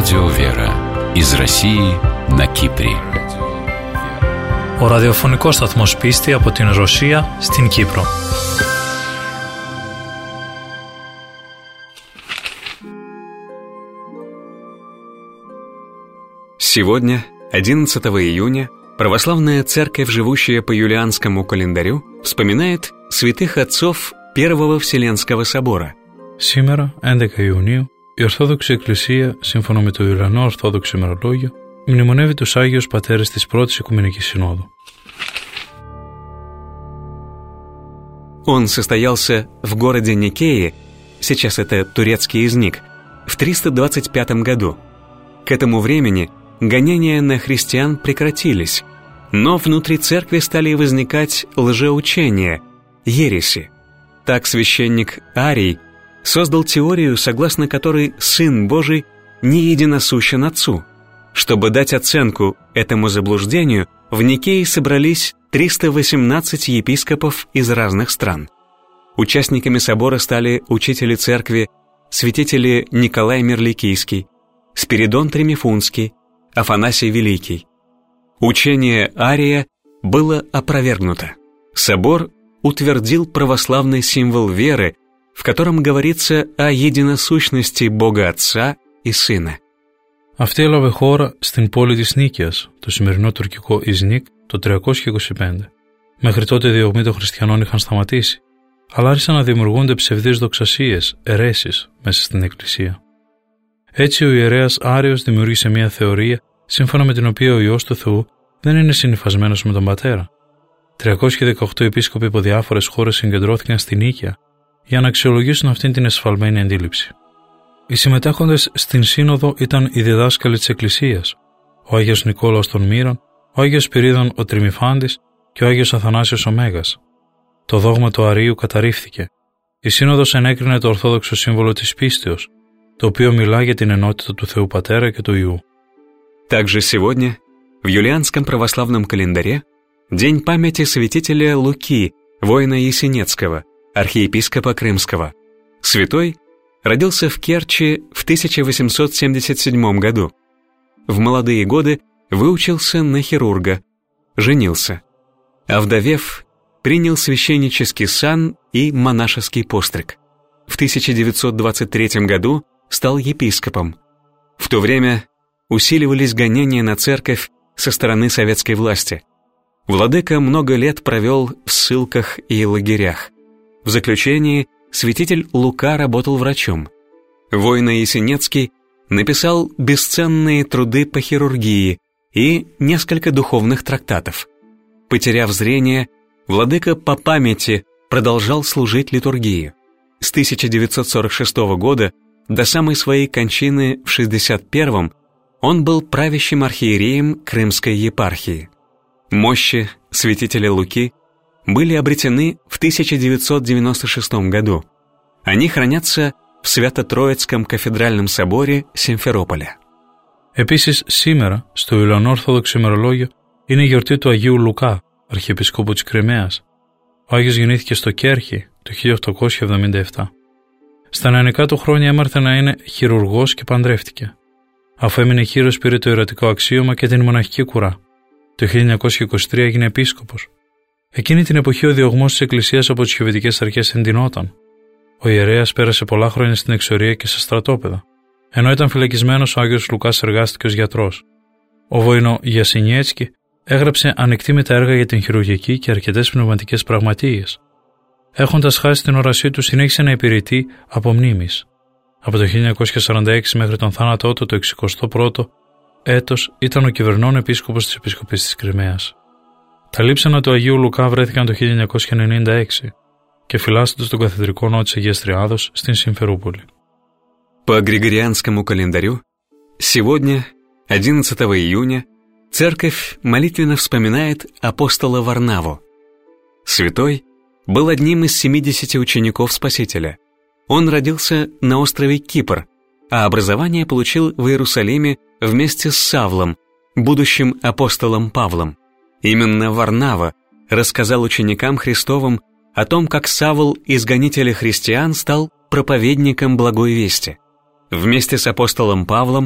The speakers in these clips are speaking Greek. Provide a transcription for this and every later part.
Радио Вера из России на Κύπρη. Ο ραδιοφωνικός σταθμός Πίστη από την Ρωσία στην Κύπρο. Сегодня, 11 июня, православная церковь, живущая по юлианскому календарю, вспоминает святых отцов Первого Вселенского собора. Σήμερα, 11 Ιουνίου, η Ορθόδοξη Εκκλησία, σύμφωνα με το Ιουλιανό Ορθόδοξο ημερολόγιο, μνημονεύει τους Άγιους Πατέρες της Πρώτης Οικουμενικής Συνόδου. Он состоялся в городе Никее, сейчас это турецкий Изник, в 325 году. К этому времени гонения на христиан прекратились, но внутри церкви стали возникать лжеучения, ереси. Так священник Арий создал теорию, согласно которой Сын Божий не единосущен Отцу. Чтобы дать оценку этому заблуждению, в Никее собрались 318 епископов из разных стран. Участниками собора стали учители церкви, святители Николай Мирликийский, Спиридон Тремифунский, Афанасий Великий. Учение Ария было опровергнуто. Собор утвердил православный символ веры, в котором говорится о единосущности Бога Отца и Сына. Αυτή έλαβε χώρα στην πόλη της Νίκαιας, το σημερινό τουρκικό Ιζνίκ, το 325. Μέχρι τότε οι διωγμοί των χριστιανών είχαν σταματήσει, αλλά άρχισαν να δημιουργούνται ψευδείς δοξασίες, αιρέσεις μέσα στην Εκκλησία. Έτσι ο ιερέας Άριος δημιούργησε μια θεωρία σύμφωνα με την οποία ο Υιός του Θεού δεν είναι συνυφασμένος με τον Πατέρα. 318 επίσκοποι από διάφορες χώρες συγκεντρώθηκαν στη Νίκαια για να αξιολογήσουν αυτήν την εσφαλμένη αντίληψη. Οι συμμετέχοντες στην Σύνοδο ήταν οι διδάσκαλοι της Εκκλησίας, ο Άγιος Νικόλαος των Μύρων, ο Άγιος Σπυρίδων ο Τριμιφάντης και ο Άγιος Αθανάσιος ο Μέγας. Το δόγμα του Αρίου καταρρίφθηκε. Η Σύνοδος ενέκρινε το ορθόδοξο σύμβολο της πίστεως, το οποίο μιλά για την ενότητα του Θεού Πατέρα και του Υιού. Также сегодня, в юлианском православном календаре, день памяти святителя Луки, воина Есенецкого, архиепископа Крымского. Святой родился в Керчи в 1877 году. В молодые годы выучился на хирурга, женился. Овдовев, принял священнический сан и монашеский постриг. В 1923 году стал епископом. В то время усиливались гонения на церковь со стороны советской власти. Владыка много лет провел в ссылках и лагерях. В заключении святитель Лука работал врачом. Воин Есенецкий написал бесценные труды по хирургии и несколько духовных трактатов. Потеряв зрение, владыка по памяти продолжал служить литургии. С 1946 года до самой своей кончины в 61-м он был правящим архиереем Крымской епархии. Мощи святителя Луки были обретены в 1996 году. Они хранятся в Свято-Троицком καφεδρальном соборе Σιμφερόπολя. Επίσης, σήμερα, στο Ιουλιανό Ορθόδοξο ημερολόγιο, είναι η γιορτή του Αγίου Λουκά, αρχιεπισκόπου της Κριμαίας. Ο Άγιος γεννήθηκε στο Κέρχη το 1877. Στα νεανικά του χρόνια έμαρθε να είναι χειρουργός και παντρεύτηκε. Αφού έμεινε χείρος, πήρε το ιερατικό αξίωμα και την μοναχική κουρά. Το 1923 έγινε επίσκοπος. Εκείνη την εποχή ο διωγμός της Εκκλησίας από τις σοβιετικές αρχές εντυνόταν. Ο ιερέας πέρασε πολλά χρόνια στην εξορία και σε στρατόπεδα. Ενώ ήταν φυλακισμένος, ο Άγιος Λουκάς εργάστηκε ως γιατρός. Ο βοηνό Γιασινιέτσκι έγραψε ανεκτήμητα έργα για την χειρουργική και αρκετές πνευματικές πραγματείες. Έχοντας χάσει την όρασή του, συνέχισε να υπηρετεί από μνήμης. Από το 1946 μέχρι τον θάνατό του το 61ο έτος ήταν ο κυβερνών επίσκοπος της Επισκοπής της Κριμαίας. Τα λείψανα του Αγίου Λουκά βρέθηκαν το 1996 και φυλάσσονται στον καθεδρικό ναό της Αγίας Τριάδος στην Σιμφερούπολη. По Григорианскому календарю, сегодня, 11 июня, церковь молитвенно вспоминает апостола Варнаву. Святой был одним из 70 учеников Спасителя. Он родился на острове Кипр, а образование получил в Иерусалиме вместе с Савлом, будущим апостолом Павлом. Именно Варнава рассказал ученикам Христовым о том, как Савл, изгонитель христиан, стал проповедником благой вести. Вместе с апостолом Павлом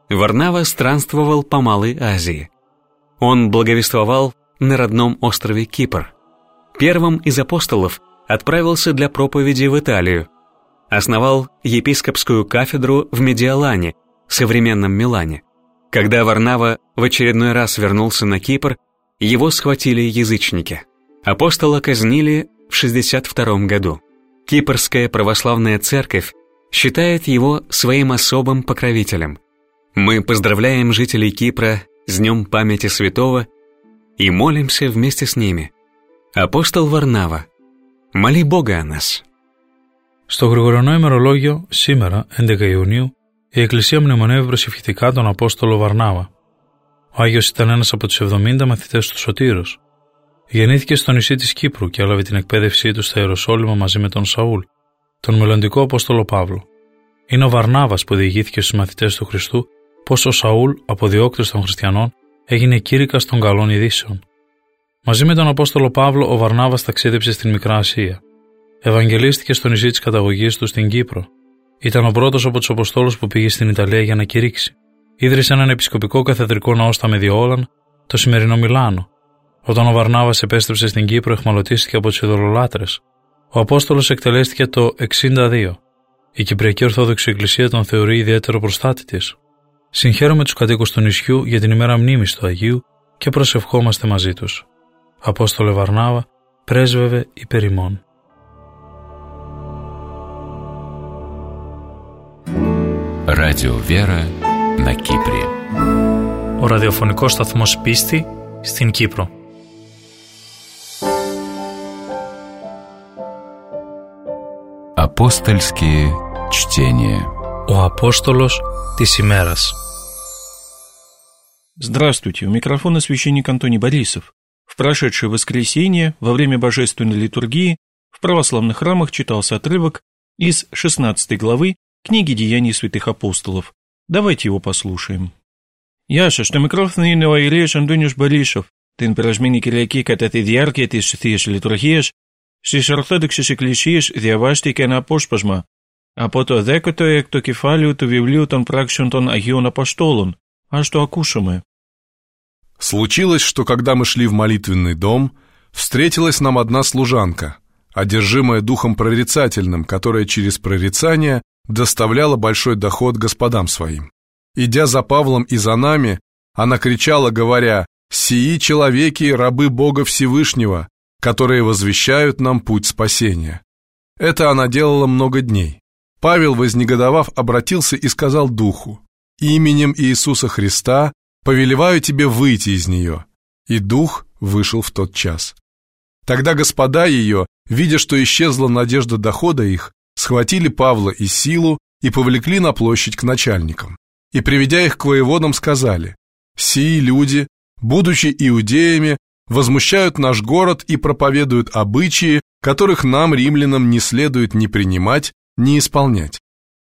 Варнава странствовал по Малой Азии. Он благовествовал на родном острове Кипр. Первым из апостолов отправился для проповеди в Италию. Основал епископскую кафедру в Медиолане, современном Милане. Когда Варнава в очередной раз вернулся на Кипр, его схватили язычники. Апостола казнили в 62 году. Кипрская православная церковь считает его своим особым покровителем. Мы поздравляем жителей Кипра с Днем памяти святого и молимся вместе с ними. Апостол Βαρνάβα, моли Бога о нас. Στο Γρηγοριανό ημερολόγιο, σήμερα, 11 Ιουνίου, η Εκκλησία μνημονεύει προσευχητικά τον Απόστολο Βαρνάβα. Ο Άγιος ήταν ένας από τους 70 μαθητές του Σωτήρος. Γεννήθηκε στο νησί της Κύπρου και έλαβε την εκπαίδευσή του στα Ιεροσόλυμα μαζί με τον Σαούλ, τον μελλοντικό Απόστολο Παύλο. Είναι ο Βαρνάβας που διηγήθηκε στους μαθητές του Χριστού πως ο Σαούλ, αποδιώκτης των χριστιανών, έγινε κήρυκας των καλών ειδήσεων. Μαζί με τον Απόστολο Παύλο, ο Βαρνάβας ταξίδεψε στην Μικρά Ασία. Ευαγγελίστηκε στο νησί της καταγωγής του στην Κύπρο. Ήταν ο πρώτος από τους Αποστόλους που πήγε στην Ιταλία για να κηρύξει. Ίδρυσε έναν επισκοπικό καθεδρικό ναό στα Μεδιόλαν, το σημερινό Μιλάνο. Όταν ο Βαρνάβας επέστρεψε στην Κύπρο, αιχμαλωτίστηκε από τους ειδωλολάτρες. Ο Απόστολος εκτελέστηκε το 62. Η Κυπριακή Ορθόδοξη Εκκλησία τον θεωρεί ιδιαίτερο προστάτη της. Συγχαίρουμε τους κατοίκους του νησιού για την ημέρα μνήμης του Αγίου και προσευχόμαστε μαζί τους. Απόστολε Βαρνάβα, πρέσβευε υπέρ ημών. Радио Вера на Κύπρη. Ο ραδιοφωνικός σταθμός Πίστη στην Κύπρο. Апостольские чтения. Ο Απόστολος της ημέρας. Здравствуйте, у микрофона священник Антоний Борисов. В прошедшее воскресенье, во время божественной литургии, в православных храмах читался отрывок из 16 главы книги «Деяний святых апостолов». Давайте его послушаем. Γεια στο μικρόφωνο είναι ο Ιερέας Αντώνιος Борисов. Την περασμένη Κυριακή κατά τη διάρκεια της Θείας Λειτουργίας, στις Ορθόδοξες Εκκλησίες διαβάστηκε ένα απόσπασμα από το 16ο κεφάλαιο του βιβλίου των πράξεων των Αγίων Αποστόλων. Ας το ακούσουμε. Случилось, что когда мы шли в молитвенный дом, встретилась нам одна служанка, одержимая духом прорицательным, которая через прорицание доставляла большой доход господам своим. Идя за Павлом и за нами, она кричала, говоря: «Сии человеки, рабы Бога Всевышнего, которые возвещают нам путь спасения». Это она делала много дней. Павел, вознегодовав, обратился и сказал духу: «Именем Иисуса Христа повелеваю тебе выйти из нее». И дух вышел в тот час. Тогда господа ее, видя, что исчезла надежда дохода их, схватили Павла и Силу и повлекли на площадь к начальникам. И, приведя их к воеводам, сказали: «Сии люди, будучи иудеями, возмущают наш город и проповедуют обычаи, которых нам, римлянам, не следует ни принимать, ни исполнять».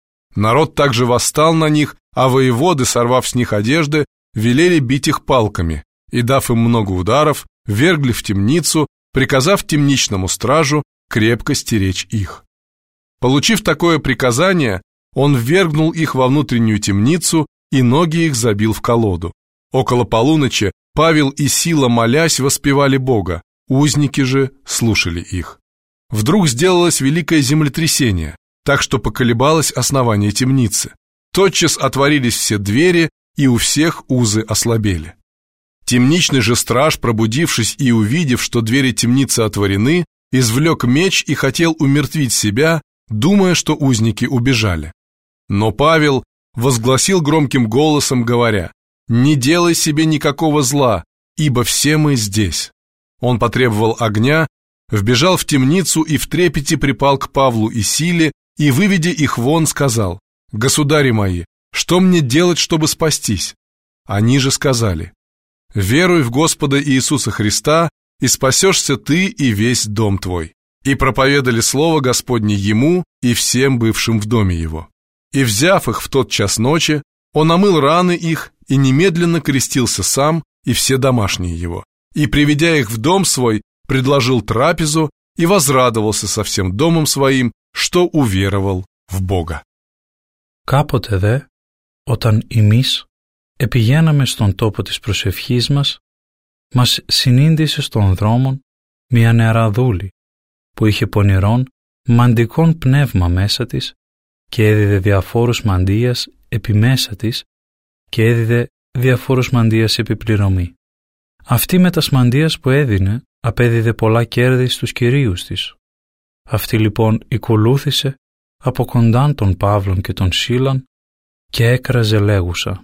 Народ также восстал на них, а воеводы, сорвав с них одежды, велели бить их палками, и, дав им много ударов, ввергли в темницу, приказав темничному стражу крепко стеречь их. Получив такое приказание, он ввергнул их во внутреннюю темницу и ноги их забил в колоду. Около полуночи Павел и Сила, молясь, воспевали Бога, узники же слушали их. Вдруг сделалось великое землетрясение, так что поколебалось основание темницы. Тотчас отворились все двери, и у всех узы ослабели. Темничный же страж, пробудившись и увидев, что двери темницы отворены, извлек меч и хотел умертвить себя, думая, что узники убежали. Но Павел возгласил громким голосом, говоря: «Не делай себе никакого зла, ибо все мы здесь». Он потребовал огня, вбежал в темницу и в трепете припал к Павлу и Силе, и, выведя их вон, сказал: «Государи мои, что мне делать, чтобы спастись?» Они же сказали: «Веруй в Господа Иисуса Христа, и спасешься ты и весь дом твой». И проповедали слово Господне ему и всем бывшим в доме его. И, взяв их в тот час ночи, он омыл раны их и немедленно крестился сам и все домашние его. И, приведя их в дом свой, предложил трапезу и возрадовался со всем домом своим, что уверовал в Бога. Κάποτε δε, όταν εμείς επηγαίναμε στον τόπο της προσευχής μας συνήντησε στον δρόμο μια νεαραδούλη που είχε πονηρόν μαντικών πνεύμα μέσα της και έδιδε διαφόρους μαντίας επί μέσα της και έδιδε διαφόρους μαντίας επιπληρωμή. Αυτή με τα μαντίας που έδινε απέδιδε πολλά κέρδη στους κυρίους της. Αυτή λοιπόν οικολούθησε από κοντάν των Παύλων και των Σίλαν και έκραζε λέγουσα: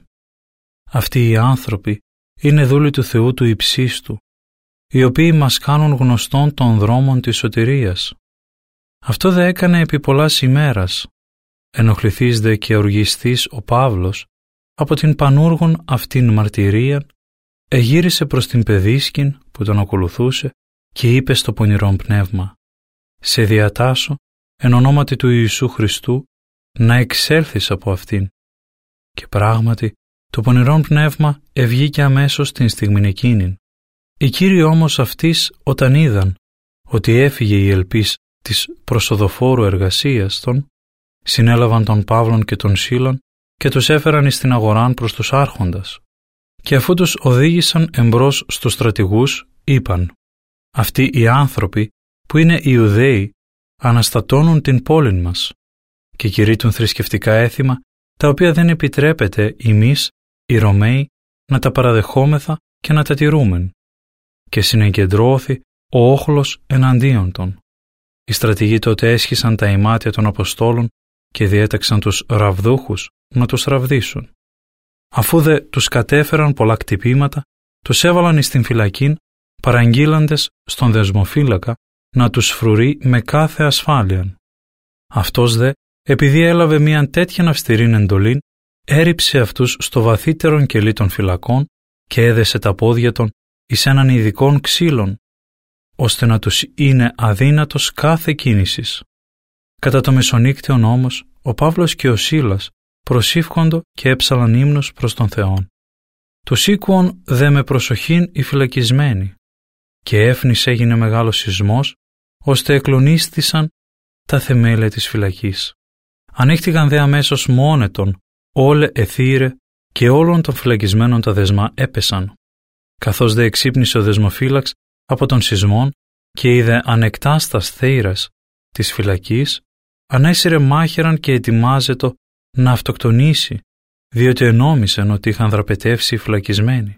«Αυτοί οι άνθρωποι είναι δούλοι του Θεού του υψίστου, οι οποίοι μας κάνουν γνωστόν των δρόμων της σωτηρίας». Αυτό δε έκανε επί πολλάς ημέρας. Ενοχληθείς δε και οργιστής ο Παύλος από την πανούργων αυτήν μαρτυρία, εγύρισε προς την παιδίσκην που τον ακολουθούσε και είπε στο πονηρόν πνεύμα: «Σε διατάσω εν ονόματι του Ιησού Χριστού να εξέλθεις από αυτήν». Και πράγματι το πονηρόν πνεύμα ευγήκε αμέσως την στιγμήν εκείνην. Οι κύριοι όμως αυτής, όταν είδαν ότι έφυγε η ελπίς της προσοδοφόρου εργασίας των, συνέλαβαν τον Παύλον και τον Σίλαν και τους έφεραν εις την αγοράν προς τους άρχοντας. Και αφού τους οδήγησαν εμπρός στους στρατηγούς, είπαν: «Αυτοί οι άνθρωποι που είναι Ιουδαίοι αναστατώνουν την πόλην μας και κηρύττουν θρησκευτικά έθιμα τα οποία δεν επιτρέπεται εμείς οι Ρωμαίοι να τα παραδεχόμεθα και να τα τηρούμεν». Και συνεγκεντρώθη ο όχλος εναντίον των. Οι στρατηγοί τότε έσχισαν τα ημάτια των Αποστόλων και διέταξαν τους ραβδούχους να τους ραβδίσουν. Αφού δε τους κατέφεραν πολλά κτυπήματα, τους έβαλαν εις την φυλακήν, παραγγείλαντες στον δεσμοφύλακα να τους φρουρεί με κάθε ασφάλεια. Αυτός δε, επειδή έλαβε μίαν τέτοιαν αυστηρήν εντολήν, έριψε αυτούς στο βαθύτερον κελί των φυλακών και έδεσε τα πόδια των εις έναν ειδικών ξύλων, ώστε να τους είναι αδύνατος κάθε κίνησης. Κατά το μεσονύκτιον όμως, ο Παύλος και ο Σίλας προσήφκοντο και έψαλαν ύμνους προς τον Θεόν. Τους ήκουον δε με προσοχήν οι φυλακισμένοι, και έφνης έγινε μεγάλος σεισμός, ώστε εκλονίστησαν τα θεμέλια της φυλακής. Ανοίχτηκαν δε αμέσως μόνετον όλε εθύρε και όλων των φυλακισμένων τα δεσμά έπεσαν. Καθώς δε εξύπνησε ο δεσμοφύλαξ από τον σεισμόν και είδε ανεκτάστας θέιρας της φυλακής, ανέσυρε μάχαιραν και ετοιμάζετο να αυτοκτονήσει, διότι ενόμισεν ότι είχαν δραπετεύσει οι φυλακισμένοι.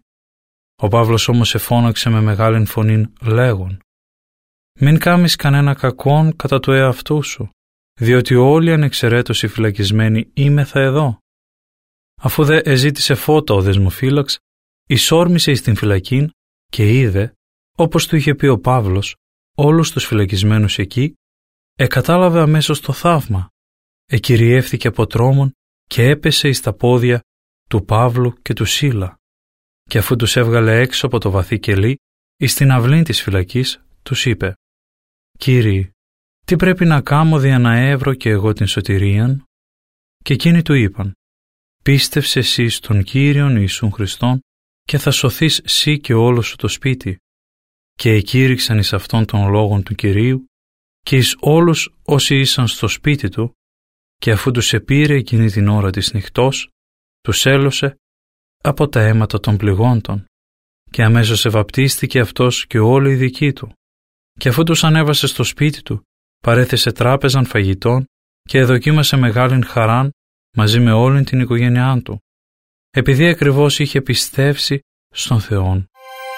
Ο Παύλος όμως εφώναξε με μεγάλην φωνήν λέγον: «Μην κάμεις κανένα κακόν κατά του εαυτού σου, διότι όλοι ανεξαιρέτως οι φυλακισμένοι είμεθα εδώ». Αφού δε εζήτησε φώτα ο δεσμοφύλαξ, εισόρμησε εις την φυλακήν και είδε, όπως του είχε πει ο Παύλος, όλους τους φυλακισμένους εκεί, εκατάλαβε αμέσως το θαύμα, εκυριεύθηκε από τρόμον και έπεσε εις τα πόδια του Παύλου και του Σίλα. Και αφού τους έβγαλε έξω από το βαθύ κελί, εις την αυλήν της φυλακής, τους είπε: «Κύριοι, τι πρέπει να κάμω δια να έβρω και εγώ την σωτηρίαν?» Και εκείνοι του είπαν: «Πίστευσε εσύ στον Κύριον Ιησούν Χριστόν και θα σωθείς σύ και όλο σου το σπίτι». Και εκήρυξαν εις αυτόν των λόγων του Κυρίου και εις όλους όσοι ήσαν στο σπίτι του, και αφού τους επήρε εκείνη την ώρα της νυχτός, τους έλωσε από τα αίματα των πληγόντων, και αμέσως ευαπτίστηκε αυτός και όλοι οι δικοί του. Και αφού τους ανέβασε στο σπίτι του, παρέθεσε τράπεζαν φαγητών και εδοκίμασε μεγάλην χαράν μαζί με όλη την οικογένειά του, επειδή ακριβώς είχε πιστεύσει στον Θεόν.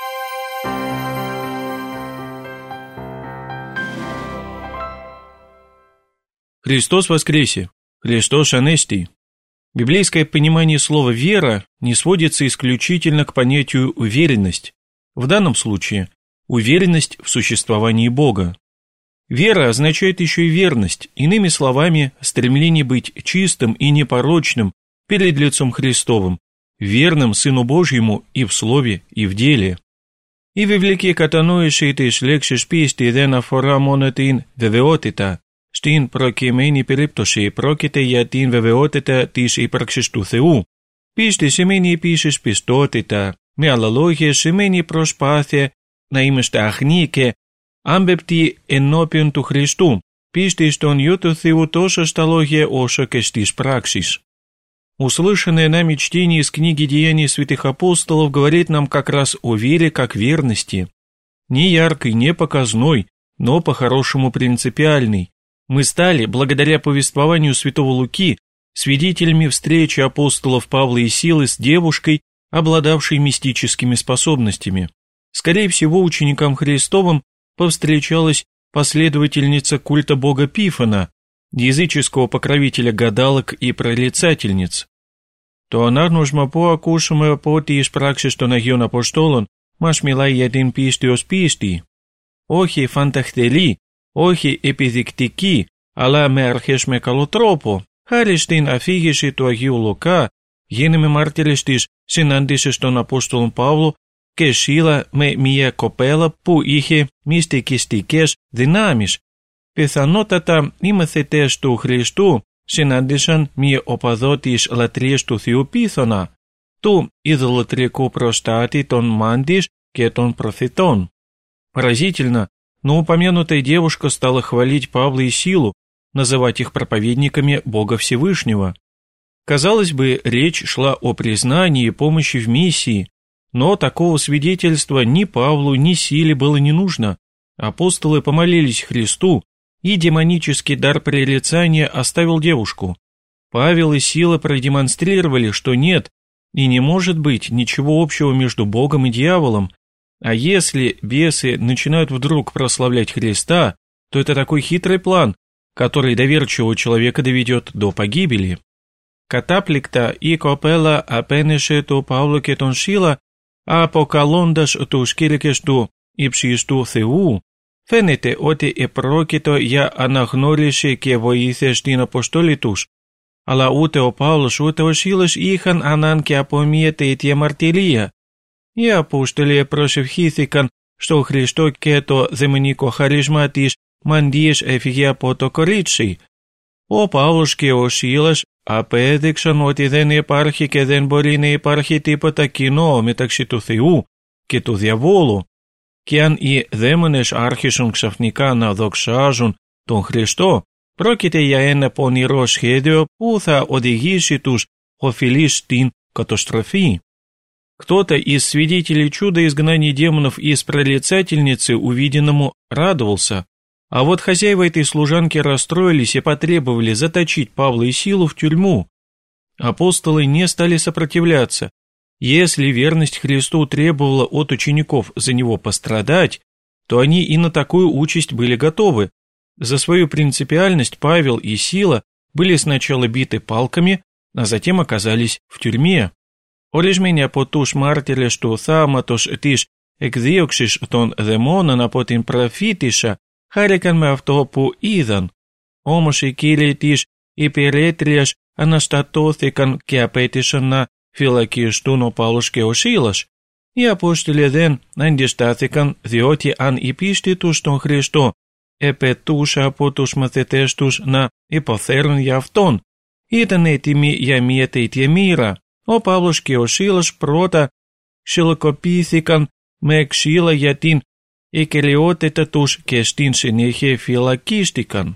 Христос воскресе! Христос анести! Библейское понимание слова «вера» не сводится исключительно к понятию «уверенность». В данном случае уверенность в существовании Бога. Вера означает еще и верность, иными словами, стремление быть чистым и непорочным перед лицом Христовым, верным Сыну Божьему и в слове, и в деле. Η βιβλική κατανόηση της λέξης πίστη δεν αφορά μόνο την βεβαιότητα. Στην προκειμένη περίπτωση πρόκειται για την βεβαιότητα της ύπαρξης του Θεού. Πίστη σημαίνει επίσης πιστότητα, με άλλα λόγια σημαίνει προσπάθεια να είμαστε αχνοί και άμπεπτοι ενώπιον του Χριστού, πίστη στον Υιό του Θεού τόσο στα λόγια όσο και στις πράξεις. Услышанное нами чтение из книги «Деяний святых апостолов» говорит нам как раз о вере как верности. Не яркой, не показной, но по-хорошему принципиальной. Мы стали, благодаря повествованию святого Луки, свидетелями встречи апостолов Павла и Силы с девушкой, обладавшей мистическими способностями. Скорее всего, ученикам Христовым повстречалась последовательница культа бога Пифона, языческого покровителя гадалок и прорицательниц. То она нужно по акушаме по тиш праксис то нагион апостолон, маш милай един пистиос писти. Охи фантахтели, охи эпизиктики, ала ме архешме калотропо, хариштин афигиши то агиу Лука, γέννημε μάρτυρες συνάντησης στον Απόστολον Παύλο και Σίλα με μια κοπέλα που είχε μυστικιστικές δυνάμεις. Πιθανότατα οι μαθητές του Χριστού συνάντησαν μια οπαδό της λατρείας του Θεού Πίθωνα, του ιδωλατρικού προστάτη των μάντης και των προφητών. Поразительно, но упомянутая девушка стала хвалить Павла и Силу, называть их проповедниками Бога Всевышнего. Казалось бы, речь шла о признании и помощи в миссии, но такого свидетельства ни Павлу, ни Силе было не нужно. Апостолы помолились Христу, и демонический дар прорицания оставил девушку. Павел и Сила продемонстрировали, что нет и не может быть ничего общего между Богом и дьяволом, а если бесы начинают вдруг прославлять Христа, то это такой хитрый план, который доверчивого человека доведет до погибели. Κατάπληκτα η κοπέλα απένεσε του Παύλου και τον Σίλα, αποκαλώντας τους κήρυκες του υψιστού Θεού, φαίνεται ότι επρόκειτο για αναγνώριση και βοήθεια στην αποστολή τους, αλλά ούτε ο Παύλος ούτε ο Σίλας είχαν ανάγκη από μια τέτοια μαρτυρία. Οι Απόστολοι προσευχήθηκαν στο Χριστό και το δαιμονικό χαρίσμα της μαντίας έφυγε από το κορίτσι. Ο Παύλος και ο Σίλας απέδειξαν ότι δεν υπάρχει και δεν μπορεί να υπάρχει τίποτα κοινό μεταξύ του Θεού και του διαβόλου, και αν οι δαίμονες άρχισαν ξαφνικά να δοξάζουν τον Χριστό, πρόκειται για ένα πονηρό σχέδιο που θα οδηγήσει τους οφειλείς στην καταστροφή. Кто-то из свидетелей чуда изгнания демонов из прорицательницы увиденному радовался, а вот хозяева этой служанки расстроились и потребовали заточить Павла и Силу в тюрьму. Апостолы не стали сопротивляться. Если верность Христу требовала от учеников за него пострадать, то они и на такую участь были готовы. За свою принципиальность Павел и Сила были сначала биты палками, а затем оказались в тюрьме. Ορισμένοι από τους μάρτυρες του θάματος της εκδίωξης των δαιμόνων από την προφήτισσα χάρηκαν με αυτό που είδαν. Όμως οι κύριοι της υπηρέτριας αναστατώθηκαν και απέτησαν να φυλακιστούν ο Παύλος και ο Σίλας. Οι Απόστολοι δεν αντιστάθηκαν, διότι αν η πίστη τους στον Χριστό επαιτούσε από τους μαθητές τους να υποθέρουν για Αυτόν, ήταν έτοιμοι για μια τέτοια μοίρα. Ο Παύλος και ο Σίλας πρώτα ξυλοκοπήθηκαν με ξύλα για την εκκρεότητα τους και στην συνέχεια φυλακίστηκαν.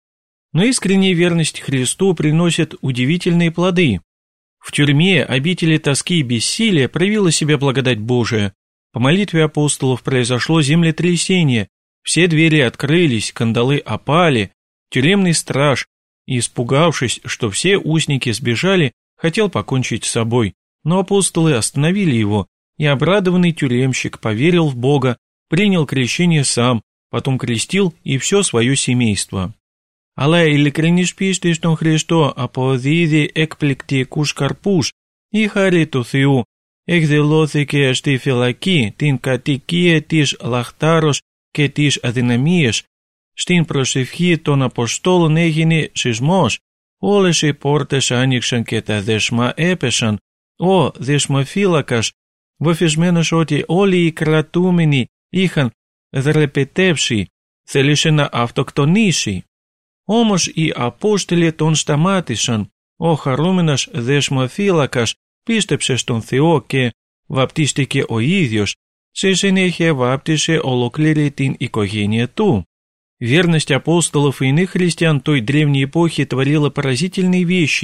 Но искренняя верность Христу приносит удивительные плоды. В тюрьме обители тоски и бессилия проявила себя благодать Божия. По молитве апостолов произошло землетрясение, все двери открылись, кандалы опали, тюремный страж, испугавшись, что все узники сбежали, хотел покончить с собой, но апостолы остановили его, и обрадованный тюремщик поверил в Бога, принял крещение сам, потом крестил и все свое семейство. Αλλά η ειλικρινής πίστη στον Χριστό αποδίδει εκπληκτικούς καρπούς. Η χάρη του Θεού εκδηλώθηκε στη φυλακή, την κατοικία της λαχτάρος και της αδυναμίας. Στην προσευχή των Αποστόλων έγινε σεισμός. Όλες οι πόρτες άνοιξαν και τα δεσμά έπεσαν. Ο δεσμοφύλακας, βαφισμένος ότι όλοι οι κρατούμενοι είχαν δρεπετεύσει, θέλησε να αυτοκτονήσει. Όμως οι Απόστολοι τον σταμάτησαν. Ο χαρούμενος δεσμοφύλακας πίστεψε στον Θεό και βαπτίστηκε ο ίδιος. Σε συνέχεια βάπτισε ολόκληρη την οικογένεια του. Верность апостолов и иных христиан той древней эпохи творила поразительные вещи.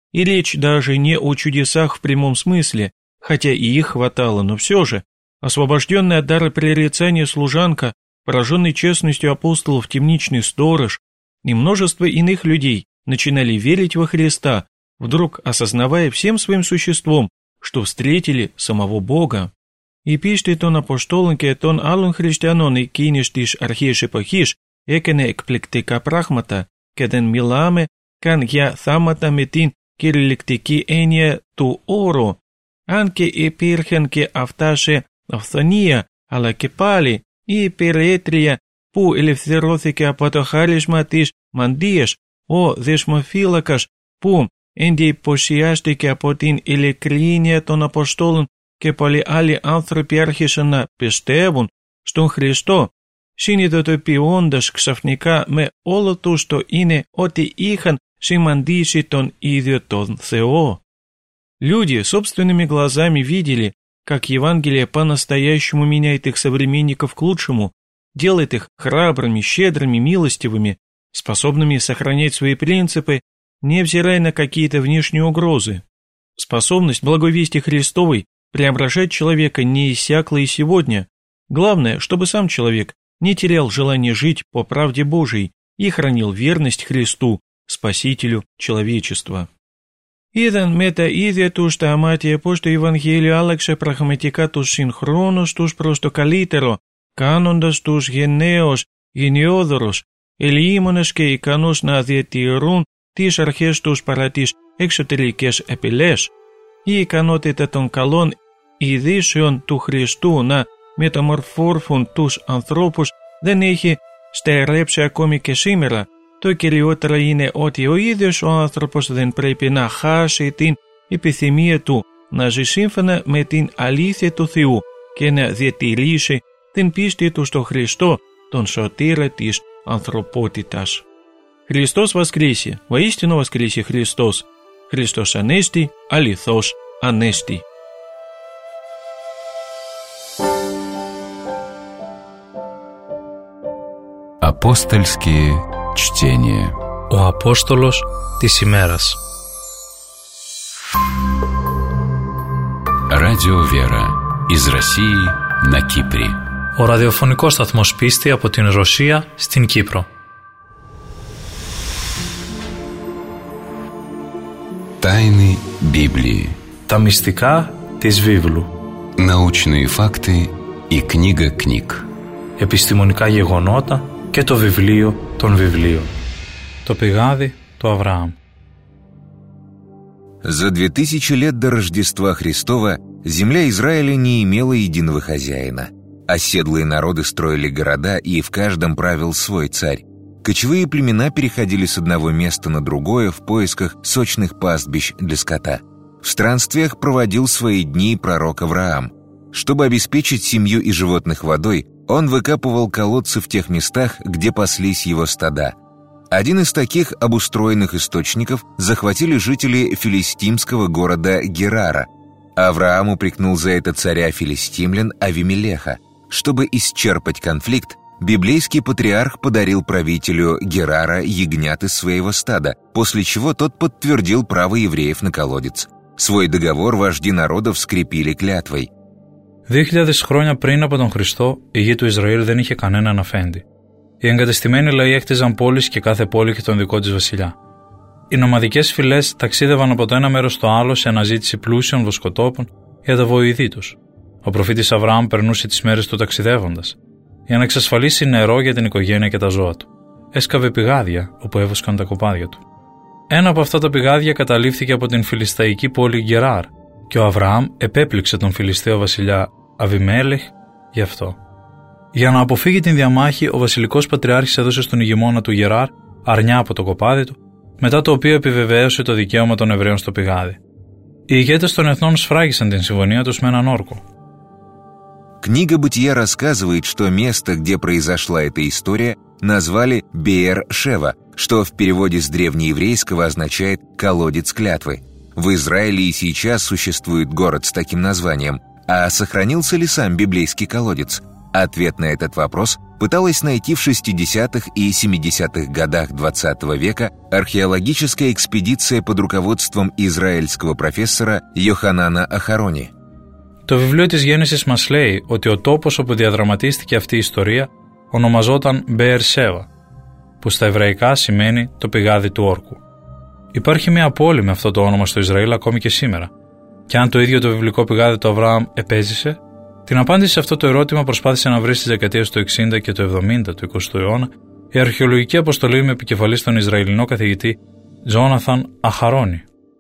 и речь даже не о чудесах в прямом смысле, хотя и их хватало, но все же, освобожденная от дара прорицания служанка, пораженный честностью апостолов темничный сторож и множество иных людей начинали верить во Христа, вдруг осознавая всем своим существом, что встретили самого Бога. И пишет он апостолам, он алун христианон и кинештиш архиеши похиш, экене экплектика прахмата, кеден миламе, кан я тhamata метин кирилектики эния ту оро, анке и пирхенке авташе αυθονία, αλλά και πάλι η υπερέτρια που ελευθερώθηκε από το χάρισμα της μαντείας, ο δεσμοφύλακας που εντυπωσιάστηκε από την ειλικρίνεια των Αποστόλων και πολλοί άλλοι άνθρωποι άρχισαν να πιστεύουν στον Χριστό, συνειδητοποιώντας ξαφνικά με όλο τους το είναι ότι είχαν σημαντήσει τον ίδιο τον Θεό. Люди собственными глазами видели, как Евангелие по-настоящему меняет их современников к лучшему, делает их храбрыми, щедрыми, милостивыми, способными сохранять свои принципы, невзирая на какие-то внешние угрозы. Способность благой вести Христовой преображать человека не иссякла и сегодня. Главное, чтобы сам человек не терял желание жить по правде Божией и хранил верность Христу, Спасителю человечества. Είδαν με τα ίδια τους τα μάτια πως το Ευαγγέλιο άλλαξε πραγματικά τους συγχρόνους τους προς το καλύτερο, κάνοντας τους γενναίους, γενναιόδωρους, ελεήμονες και ικανούς να διατηρούν τις αρχές τους παρά τις εξωτερικές απειλές. Η ικανότητα των καλών ειδήσεων του Χριστού να μεταμορφώνουν τους ανθρώπους δεν έχει στερέψει ακόμη και σήμερα. Το κυριότερο είναι ότι ο ίδιος ο άνθρωπος δεν πρέπει να χάσει την επιθυμία του να ζει σύμφωνα με την αλήθεια του Θεού και να διατηρήσει την πίστη του στο Χριστό, τον σωτήρα της ανθρωπότητας. Χριστός воскресе, воистину воскресе Χριστός. Χριστός ανέστη, αληθώς ανέστη. Апостольские чтения. Ο Απόστολος της ημέρας. Радио Вера из России на Кипре. Ο ραδιοφωνικός σταθμός Πίστη από την Ρωσία στην Κύπρο. Тайны Библии. Τα μυστικά της βίβλου. Научные факты и книга книг. Επιστημονικά γεγονότα και το βιβλίο των βιβλίων. Το πηγάδι του Αβραάμ. За 2000 лет до Рождества Христова земля Израиля не имела единого хозяина. Оседлые народы строили города, и в каждом правил свой царь. Кочевые племена переходили с одного места на другое в поисках сочных пастбищ для скота. В странствиях проводил свои дни пророк Авраам. Чтобы обеспечить семью и животных водой, он выкапывал колодцы в тех местах, где паслись его стада. Один из таких обустроенных источников захватили жители филистимского города Герара. Авраам упрекнул за это царя филистимлян Авимелеха. Чтобы исчерпать конфликт, библейский патриарх подарил правителю Герара ягнят из своего стада, после чего тот подтвердил право евреев на колодец. Свой договор вожди народов скрепили клятвой. 2.000 χρόνια πριν από τον Χριστό, η γη του Ισραήλ δεν είχε κανέναν αφέντη. Οι εγκατεστημένοι λαοί έκτιζαν πόλεις και κάθε πόλη είχε τον δικό της βασιλιά. Οι νομαδικές φυλές ταξίδευαν από το ένα μέρος στο άλλο σε αναζήτηση πλούσιων βοσκοτόπων για τα βοηδή τους. Ο προφήτης Αβραάμ περνούσε τις μέρες του ταξιδεύοντας, για να εξασφαλίσει νερό για την οικογένεια και τα ζώα του. Έσκαβε πηγάδια όπου έβοσκαν τα κοπάδια του. Ένα από αυτά τα πηγάδια καταλήφθηκε από την φιλισταϊκή πόλη Γκεράρ και ο Αβραάμ επέπληξε τον Φιλισταίο βασιλιά Αβιμέλεχ γι' αυτό. Για να αποφύγει την διαμάχη, ο βασιλικός πατριάρχης έδωσε στον ηγεμόνα του Γεράρ αρνιά από το κοπάδι του, μετά το οποίο επιβεβαίωσε το δικαίωμα των Εβραίων στο πηγάδι. Οι ηγέτες των εθνών σφράγισαν την συμφωνία τους με έναν όρκο. Книга Бытия рассказывает, что место, где произошла эта история, назвали Беэр-Шева, что в переводе с древнееврейского означает «колодец клятвы». В Израиле и сейчас существует город с таким названием, а сохранился ли сам библейский колодец? Ответ на этот вопрос пыталась найти в 60-х и 70-х годах XX века археологическая экспедиция под руководством израильского профессора Йоханана Αχαρόνι. Το βιβλίο της Γέννησης μας λέει ότι ο τόπος όπου διαδραματίστηκε αυτή η ιστορία ονομαζόταν Μπεερ Σέβα, που στα εβραϊκά σημαίνει το πηγάδι του όρκου. Υπάρχει μια πόλη με αυτό το όνομα στο Ισραήλ ακόμη και σήμερα. Και αν το ίδιο το βιβλικό πηγάδι του Αβραάμ επέζησε, την απάντηση σε αυτό το ερώτημα προσπάθησε να βρει στις δεκαετίες του 60 και του 70 του 20ου αιώνα η αρχαιολογική αποστολή με επικεφαλής τον Ισραηλινό καθηγητή Τζόναθαν Αχαρόνι.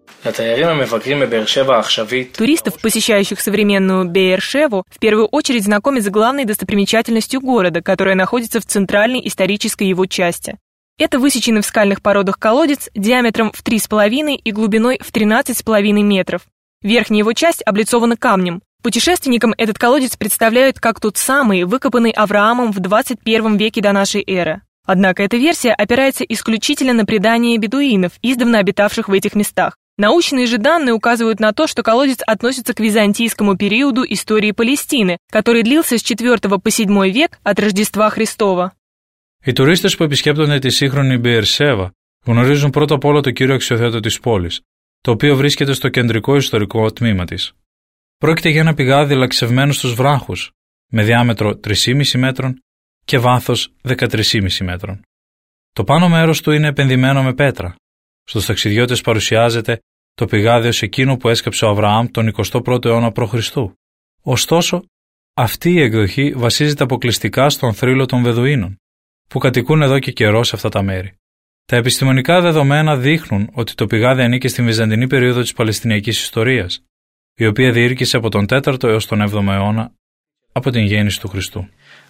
Туристов, посещающих современную Беэр-Шеву, в первую очередь знакомят с главной достопримечательностью города, которая находится в центральной исторической его части. Это высеченный в скальных породах колодец диаметром в 3,5 и глубиной в 13,5 метров. Верхняя его часть облицована камнем. Путешественникам этот колодец представляют как тот самый, выкопанный Авраамом в 21 веке до нашей эры. Однако эта версия опирается исключительно на предания бедуинов, издавна обитавших в этих местах. Научные же данные указывают на то, что колодец относится к византийскому периоду истории Палестины, который длился с 4 по 7 век от Рождества Христова. Οι τουρίστες που επισκέπτονται τη σύγχρονη Μπεερ-Σέβα γνωρίζουν πρώτα απ' όλο το κύριο αξιοθέατο της πόλης, το οποίο βρίσκεται στο κεντρικό ιστορικό τμήμα της. Πρόκειται για ένα πηγάδι λαξευμένο στους βράχους, με διάμετρο 3,5 μέτρων και βάθος 13,5 μέτρων. Το πάνω μέρος του είναι επενδυμένο με πέτρα. Στους ταξιδιώτες παρουσιάζεται το πηγάδι ως εκείνο που έσκαψε ο Αβραάμ τον 21ο αιώνα π.Χ. Ωστόσο, αυτή η εκδοχή βασίζεται αποκλειστικά στον θρύλο των Βεδουίνων, που κατοικούν εδώ και καιρό σε αυτά τα μέρη. Τα επιστημονικά δεδομένα δείχνουν ότι το πηγάδι ανήκει στην βυζαντινή περίοδο της Παλαιστινιακής ιστορίας, η οποία διήρκησε από τον 4ο έως τον 7ο αιώνα από την γέννηση του Χριστού.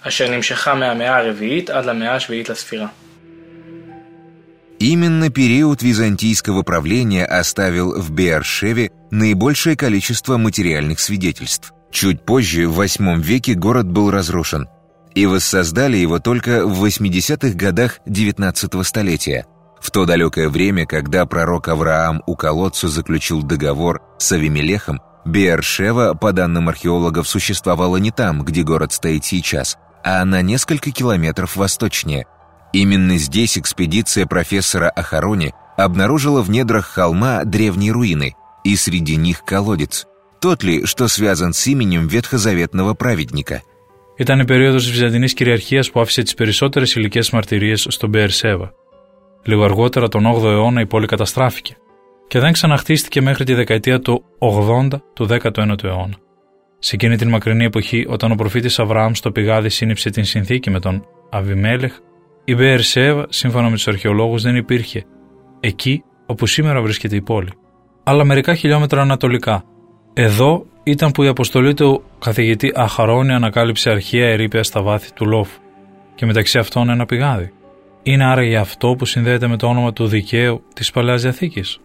Именно период византийского правления оставил в Беэр-Шеве наибольшее количество материальных свидетельств. Чуть позже, в VIII веке, город был разрушен, и воссоздали его только в 80-х годах XIX столетия, в то далекое время, когда пророк Авраам у колодца заключил договор с Авимелехом. Беэр-Шева, по данным археологов, существовала не там, где город стоит сейчас, а на несколько километров восточнее. Именно здесь экспедиция профессора Αχαρόνι обнаружила в недрах холма древние руины, и среди них колодец. Тот ли, что связан с именем ветхозаветного праведника? Ήταν η περίοδος της Βυζαντινής κυριαρχίας που άφησε τις περισσότερες υλικές μαρτυρίες στο Μπεερ-Σέβα. Λίγο αργότερα, τον 8ο αιώνα, η πόλη καταστράφηκε και δεν ξαναχτίστηκε μέχρι τη δεκαετία του 80 του 19ου αιώνα. Σε εκείνη την μακρινή εποχή, όταν ο προφήτης Αβραάμ στο πηγάδι σύνυψε την συνθήκη με τον Αβιμέλεχ, η Μπεερ-Σέβα, σύμφωνα με τους αρχαιολόγους, δεν υπήρχε εκεί όπου σήμερα βρίσκεται η πόλη, αλλά μερικά χιλιόμετρα ανατολικά. Εδώ ήταν που η αποστολή του καθηγητή Αχαρόνι ανακάλυψε αρχαία ερείπια στα βάθη του λόφου και μεταξύ αυτών ένα πηγάδι. Είναι άραγε αυτό που συνδέεται με το όνομα του δικαίου της Παλαιάς Διαθήκης?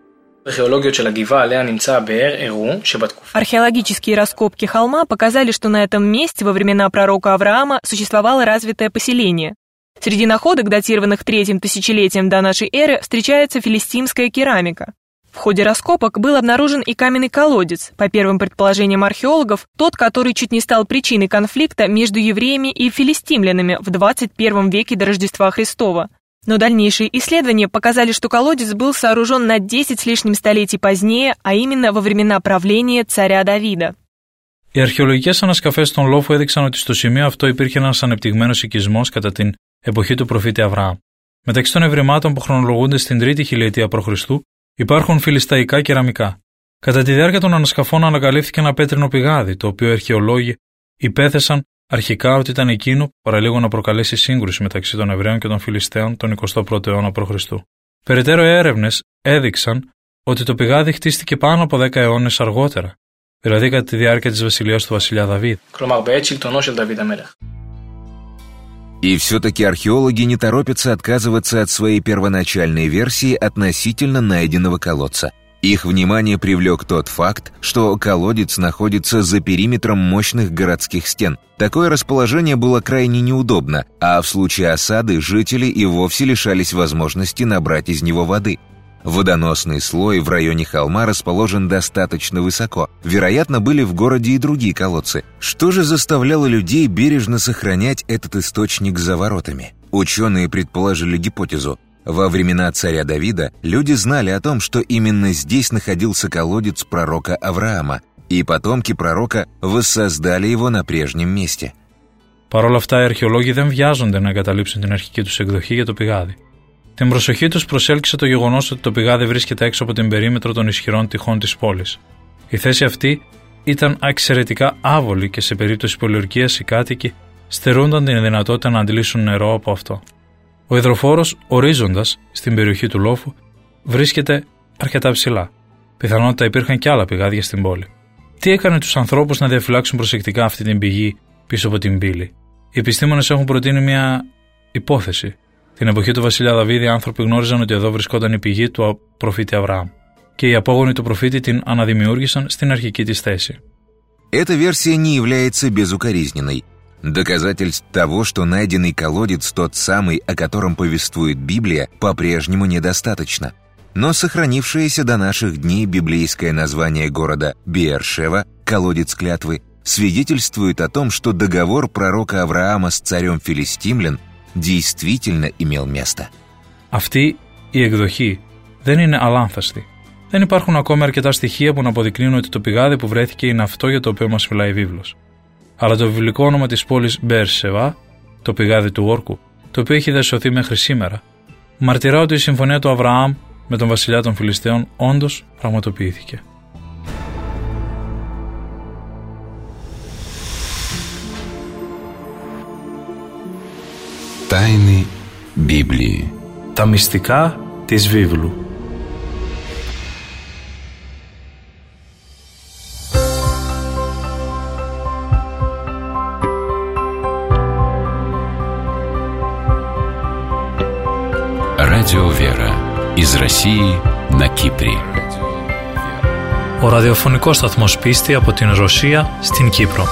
Археологические раскопки холма показали, что на этом месте во времена пророка Авраама существовало развитое поселение. Среди находок, датированных 3-м тысячелетием до нашей эры, встречается филистимская керамика. В ходе раскопок был обнаружен и каменный колодец, по первым предположениям археологов, тот, который чуть не стал причиной конфликта между евреями и филистимлянами в 21 веке до Рождества Христова. Но дальнейшие исследования показали, что колодец был сооружен на 10 с лишним столетий позднее, а именно во времена правления царя Давида. Οι αρχαιολογικές ανασκαφές στον λόφο έδειξαν ότι στο σημείο αυτό υπήρχε ένας ανεπτυγμένος οικισμός κατά την εποχή του προφήτη Αβραάμ. Μεταξύ των ευρημάτων που χρονολογούνται στην 3η χιλιετία π.Χ. υπάρχουν φιλισταϊκά κεραμικά. Κατά τη διάρκεια των ανασκαφών ανακαλύφθηκε ένα πέτρινο πηγάδι, το οποίο οι αρχαιολόγοι υπέθεσαν αρχικά ότι ήταν εκείνο που παραλίγο να προκαλέσει σύγκρουση μεταξύ των Εβραίων και των Φιλιστέων τον 21ο αιώνα π.Χ. Περαιτέρω έρευνες έδειξαν ότι το πηγάδι χτίστηκε πάνω από 10 αιώνες αργότερα, δηλαδή κατά τη διάρκεια της βασιλείας του βασιλιά Δαβίδ. И все-таки археологи не торопятся отказываться от своей первоначальной версии относительно найденного колодца. Их внимание привлек тот факт, что колодец находится за периметром мощных городских стен. Такое расположение было крайне неудобно, а в случае осады жители и вовсе лишались возможности набрать из него воды. Водоносный слой в районе холма расположен достаточно высоко. Вероятно, были в городе и другие колодцы. Что же заставляло людей бережно сохранять этот источник за воротами? Ученые предположили гипотезу. Во времена царя Давида люди знали о том, что именно здесь находился колодец пророка Авраама, и потомки пророка воссоздали его на прежнем месте. Παρ' όλα αυτά, οι αρχαιολόγοι δεν βιάζονται να εγκαταλείψουν την αρχική τους εκδοχή για το πηγάδι. Την προσοχή τους προσέλκυσε το γεγονός ότι το πηγάδι βρίσκεται έξω από την περίμετρο των ισχυρών τειχών της πόλης. Η θέση αυτή ήταν εξαιρετικά άβολη και σε περίπτωση πολιορκίας οι κάτοικοι στερούνταν την δυνατότητα να αντλήσουν νερό από αυτό. Ο υδροφόρος, ορίζοντας στην περιοχή του λόφου, βρίσκεται αρκετά ψηλά. Πιθανότητα υπήρχαν και άλλα πηγάδια στην πόλη. Τι έκανε τους ανθρώπους να διαφυλάξουν προσεκτικά αυτή την πηγή πίσω από την πύλη? Οι επιστήμονες έχουν προτείνει μια υπόθεση. Την εποχή του βασιλιά Δαβίδη, οι άνθρωποι γνώριζαν ότι εδώ вρισκόταν η πηγή του προφήτη Αβραάμ, και οι απόγονοι του προφήτη την αναδημιούργησαν στην αρχική της θέση. Эта версия не является безукоризненной. Доказательств того, что найденный колодец тот самый, о котором повествует Библия, по-прежнему недостаточно. Но сохранившееся до наших дней библейское название города Беэр-Шева, колодец клятвы, свидетельствует о том, что договор пророка Авраама с царем филистимлян действительно имел место. Αυτή η εκδοχή δεν είναι αλάνθαστη. Δεν υπάρχουν ακόμη αρκετά στοιχεία που να αποδεικνύουν ότι το πηγάδι που βρέθηκε είναι αυτό για το οποίο μας μιλάει η βίβλος. Αλλά το βιβλικό όνομα της πόλης Μπεερ-Σεβά, το πηγάδι του όρκου, το οποίο έχει δεσωθεί μέχρι σήμερα, μαρτυρά ότι η συμφωνία του Αβραάμ με τον βασιλιά των Φιλιστέων όντως πραγματοποιήθηκε. Τάινη Біблії. Τα μυστικά της βίβλου. Радіо Вера. Із Росії на Κύπρη. Ο ραδιοφωνικός σταθμός Πίστη από την Ρωσία στην Κύπρο.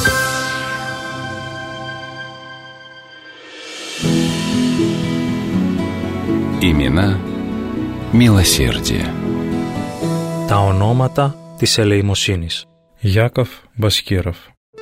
Імена μилосердия. Τα ονόματα της ελεημοσύνης. Яков Баскиров.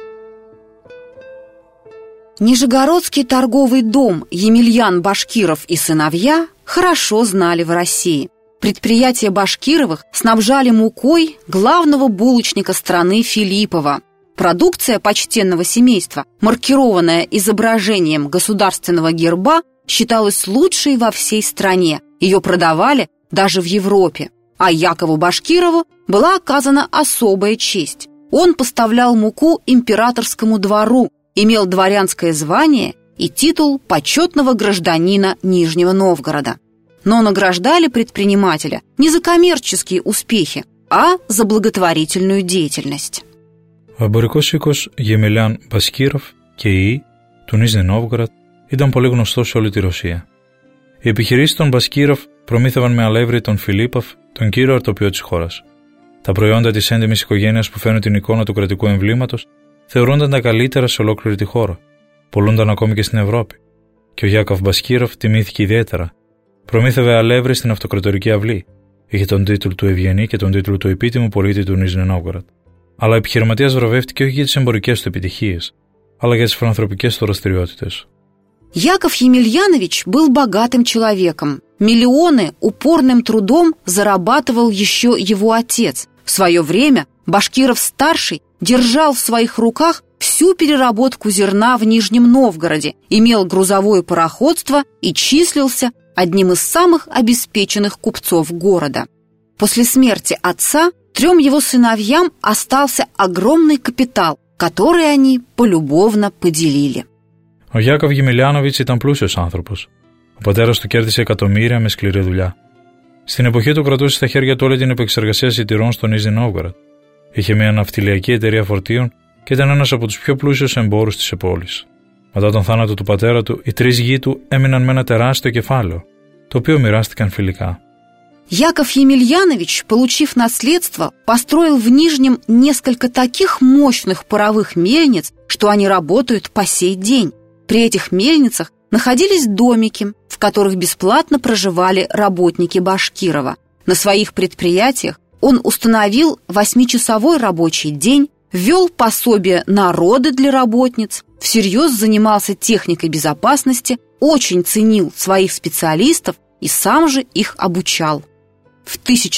Нижегородский торговый дом Емельян Башкиров и сыновья хорошо знали в России. Предприятия Башкировых снабжали мукой главного булочника страны Филиппова. Продукция почтенного семейства, маркированная изображением государственного герба, считалась лучшей во всей стране. Ее продавали даже в Европе. А Якову Башкирову была оказана особая честь. Он поставлял муку императорскому двору, имел дворянское звание и титул почетного гражданина Нижнего Новгорода. Но награждали предпринимателя не за коммерческие успехи, а за благотворительную деятельность. Ο εμπορικός οίκος Γεμελιάν Μπασκίροφ και η του Νίζνη Νόβγοροντ ήταν πολύ γνωστό σε όλη τη Ρωσία. Οι επιχειρήσεις των Μπασκίροφ προμήθευαν με αλεύρι τον Φιλίπποφ, τον κύριο αρτοποιό της χώρας. Τα προϊόντα της έντιμης οικογένειας που φέρνουν την εικόνα του κρατικού εμβλήματος θεωρούνταν τα καλύτερα σε ολόκληρη τη χώρα. Πολλούνταν ακόμη και στην Ευρώπη. Και ο Γιάκοφ Μπασκίροφ τιμήθηκε ιδιαίτερα. Προμήθευε αλεύρι στην αυτοκρατορική αυλή. Είχε τον τίτλο του Ευγενή και τον τίτλο του επίτιμου πολίτη του Νίζνη Νόβγοροντ. Αλλά ο επιχειρηματίας βραβεύτηκε όχι για τις εμπορικές του επιτυχίες, αλλά για τις φιλανθρωπικές του δραστηριότητες. Яков Емельянович был богатым человеком. Миллионы упорным трудом зарабатывал еще его отец. В свое время Башкиров-старший держал в своих руках всю переработку зерна в Нижнем Новгороде, имел грузовое пароходство и числился одним из самых обеспеченных купцов города. После смерти отца 3 его сыновьям остался огромный капитал, который они полюбовно поделили. Ο Γιάκοβ Γεμελιάνοβιτς ήταν πλούσιος άνθρωπος. Ο πατέρας του κέρδισε εκατομμύρια με σκληρή δουλειά. Στην εποχή του κρατούσε στα χέρια του όλη την επεξεργασία σιτηρών στον Νίζνη Νόβγοροντ. Είχε μια ναυτιλιακή εταιρεία φορτίων και ήταν ένας από τους πιο πλούσιους εμπόρους της πόλης. Μετά τον θάνατο του πατέρα του, οι 3 γη του έμειναν με ένα τεράστιο κεφάλαιο, το οποίο μοιράστηκαν φιλικά. Яков Емельянович, получив наследство, построил в Нижнем несколько таких мощных паровых мельниц, что они работают по сей день. При этих мельницах находились домики, в которых бесплатно проживали работники Башкирова. На своих предприятиях он установил 8-часовой рабочий день, ввел пособие «Народы» для работниц, всерьез занимался техникой безопасности, очень ценил своих специалистов и сам же их обучал. В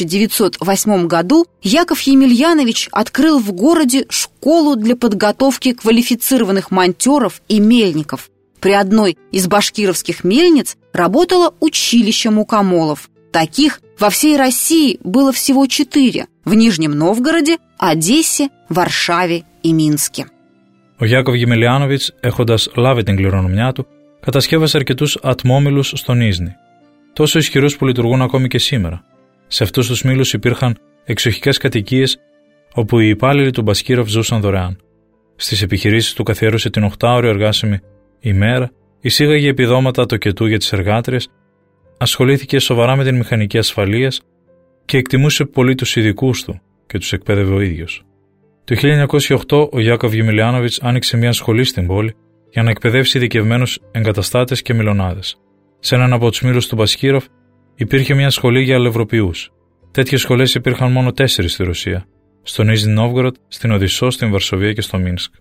1908 году Яков Емельянович открыл в городе школу для подготовки квалифицированных монтеров и мельников. При одной из башкировских мельниц работало училище мукомолов. Таких во всей России было всего 4 – в Нижнем Новгороде, Одессе, Βαρσάβη и Μίνσκε. Ο Ιάκωβ Γεμελιάνοβιτς, έχοντας λάβει την κληρονομιά του, κατασκεύασε αρκετούς ατμόμυλους στον Ίσνη, τόσο ισχυρούς που λειτουργούν ακόμη και σήμερα. Σε αυτούς τους μήλους υπήρχαν εξοχικές κατοικίες όπου οι υπάλληλοι του Μπασκίροφ ζούσαν δωρεάν. Στις επιχειρήσεις του καθιέρωσε την 8ωρη εργάσιμη ημέρα, εισήγαγε επιδόματα τοκετού για τις εργάτριες, ασχολήθηκε σοβαρά με την μηχανική ασφαλείας και εκτιμούσε πολύ τους ειδικούς του και τους εκπαίδευε ο ίδιος. Το 1908 ο Ιάκωβ Γεμελιάνοβιτς άνοιξε μια σχολή στην πόλη για να εκπαιδεύσει ειδικευμένους εγκαταστάτες και μυλονάδες. Σε έναν από τους μήλους του Μπασκίροφ υπήρχε μια σχολή για αλευροποιούς. Τέτοιες σχολές υπήρχαν μόνο 4 στη Ρωσία: στο Νίζνη Νόβγορод, στην Οδυσσό, στην Βαρσοβία και στο Μίνσκ.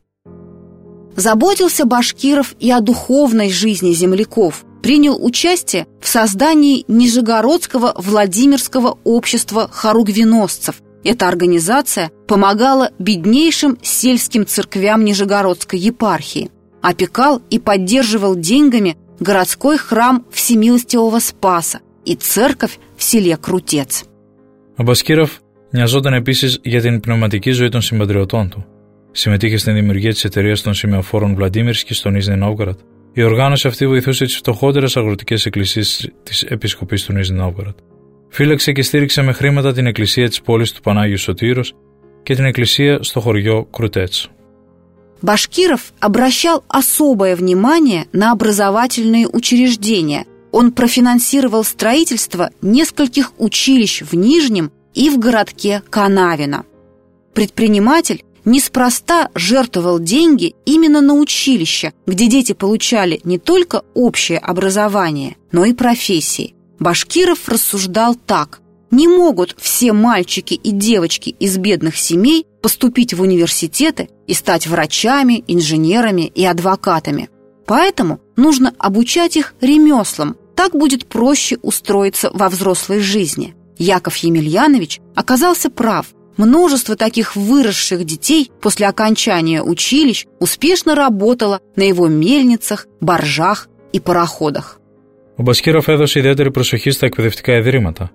Заботился Башкиров и о духовной жизни земляков, принял участие в создании Нижегородского Владимирского общества хоругвеносцев. Эта организация помогала беднейшим сельским церквям Нижегородской епархии, опекал и поддерживал деньгами городской храм Всемилостивого Спаса и церковь в селе Крутец. Ο Μπασκίροφ νοιαζόταν επίσης για την πνευματική ζωή των συμπατριωτών του. Συμμετείχε στην δημιουργία της εταιρείας των σημεοφόρων Βλαντίμιρσκι στον Νίζνη Νόβγοροντ. Η οργάνωση αυτή βοηθούσε τις φτωχότερες αγροτικές εκκλησίες της Επισκοπής του Νίζνη Νόβγοροντ. Φύλαξε και στήριξε με χρήματα την εκκλησία της πόλης του Πανάγιου Σωτήρος και την εκκλησία στο χωριό Κρουτέτς. Башкиров обращал особое внимание на образовательные учреждения. Он профинансировал строительство нескольких училищ в Нижнем и в городке Канавино. Предприниматель неспроста жертвовал деньги именно на училища, где дети получали не только общее образование, но и профессии. Башкиров рассуждал так: не могут все мальчики и девочки из бедных семей поступить в университеты и стать врачами, инженерами и адвокатами. Поэтому нужно обучать их ремеслам, так будет проще устроиться во взрослой жизни. Яков Емельянович оказался прав. Множество таких выросших детей после окончания училищ успешно работало на его мельницах, баржах и пароходах. Ο Μπασκίροφ έδωσε ιδιαίτερη προσοχή στα εκπαιδευτικά ιδρύματα.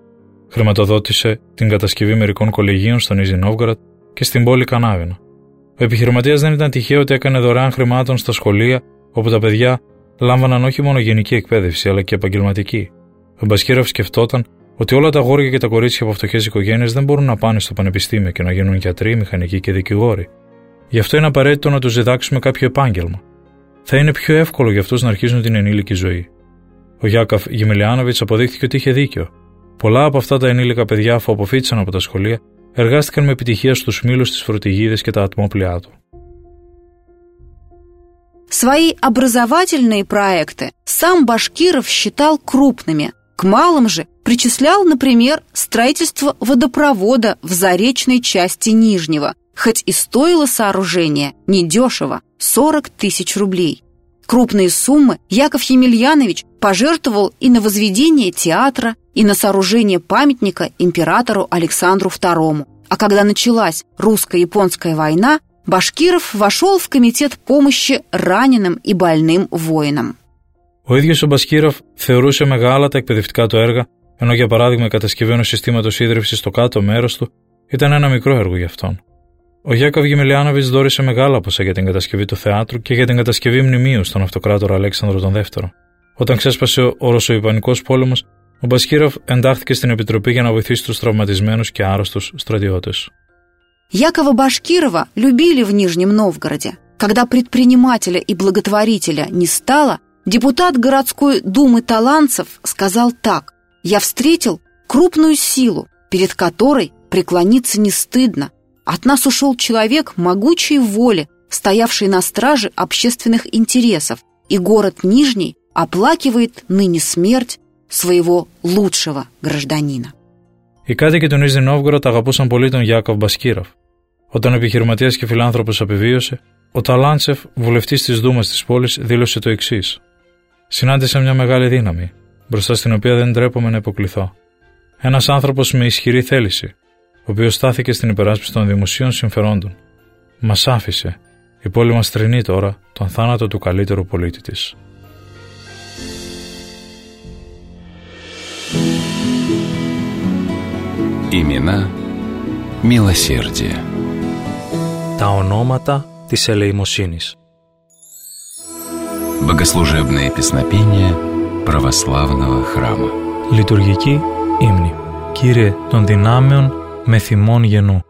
Χρηματοδότησε την κατασκευή μερικών κολεγίων στον Νίζνη Νόβγοροντ και στην πόλη Κανάβινο. Ο επιχειρηματίας δεν ήταν τυχαίο ότι έκανε δωρεάν χρημάτων στα σχολεία όπου τα παιδιά λάμβαναν όχι μόνο γενική εκπαίδευση αλλά και επαγγελματική. Ο Μπασκίροφ σκεφτόταν ότι όλα τα αγόρια και τα κορίτσια από φτωχές οικογένειες δεν μπορούν να πάνε στο πανεπιστήμιο και να γίνουν γιατροί, μηχανικοί και δικηγόροι. Γι' αυτό είναι απαραίτητο να τους διδάξουμε κάποιο επάγγελμα. Θα είναι πιο εύκολο για αυτούς να αρχίσουν την ενήλικη ζωή. Ο Ιάκωβ Γεμελιάνοβιτς αποδείχθηκε ότι είχε δίκιο. Πολλά από αυτά τα ενήλικα παιδιά, αφού αποφύτησαν από τα σχολεία, εργάστηκαν με επιτυχία στους μήλους, τις φροντιγίδες και τα ατμόπλοιά του. Свои образовательные проекты сам Башкиров считал крупными. К малым же причислял, например, строительство водопровода в заречной части Нижнего, хоть и стоило сооружение недешево – 40 тысяч рублей. Крупные суммы Яков Емельянович пожертвовал и на возведение театра, и на сооружение памятника императору Александру II. А когда началась русско-японская война, Башкиров вошел в комитет помощи раненым и больным воинам. Ο ίδιος ο Μπασκίροφ θεωρούσε μεγάλα τα εκπαιδευτικά του έργα, ενώ για παράδειγμα η κατασκευή ενός συστήματος ίδρυυσης στο κάτω μέρος του ήταν ένα μικρό έργο για αυτόν. Ο Ιάκωβ Γεμελιάνοβιτς δώρισε μεγάλα ποσά για την κατασκευή του θεάτρου και για την κατασκευή μνημείου στον αυτοκράτορα Αλέξανδρο τον Δεύτερο. Όταν ξέσπασε ο Ρωσο-Ιαπωνικός πόλεμος, ο Μπασκίροφ εντάχθηκε στην επιτροπή για να βοηθήσει τους τραυματισμένους και άρρωστους στρατιώτες. Якова Башкирова любили в Нижнем Новгороде. Когда предпринимателя и благотворителя не стало, депутат городской думы Таланцев сказал так: «Я встретил крупную силу, перед которой преклониться не стыдно. От нас ушел человек могучей воли, стоявший на страже общественных интересов. и город Нижний оплакивает ныне смерть своего лучшего гражданина. Οι κάτοικοι του Νижνη Νόβγκοροντ αγαπούσαν πολύ τον Γιάκοβ Μπασκίροφ. Όταν ο επιχειρηματίας και φιλάνθρωπος απεβίωσε, ο Ταλάντσεφ, βουλευτής της Δούμας της πόλης, δήλωσε το εξής: «Συνάντησα μια μεγάλη δύναμη, μπροστά στην οποία δεν ντρέπομαι να υποκληθώ. Ένας άνθρωπος με ισχυρή θέληση, ο οποίος στάθηκε στην υπεράσπιση των δημοσίων συμφερόντων. Μας άφησε. Η πόλη μας θρηνεί τώρα τον θάνατο του καλύτερου πολίτη της». Имена милосердия. Τα ονόματα της ελεημοσύνης. Богослужебное песнопение православного храма. Λειτουργική ύμνη. Κύριε των δυνάμεων με θυμών γενού.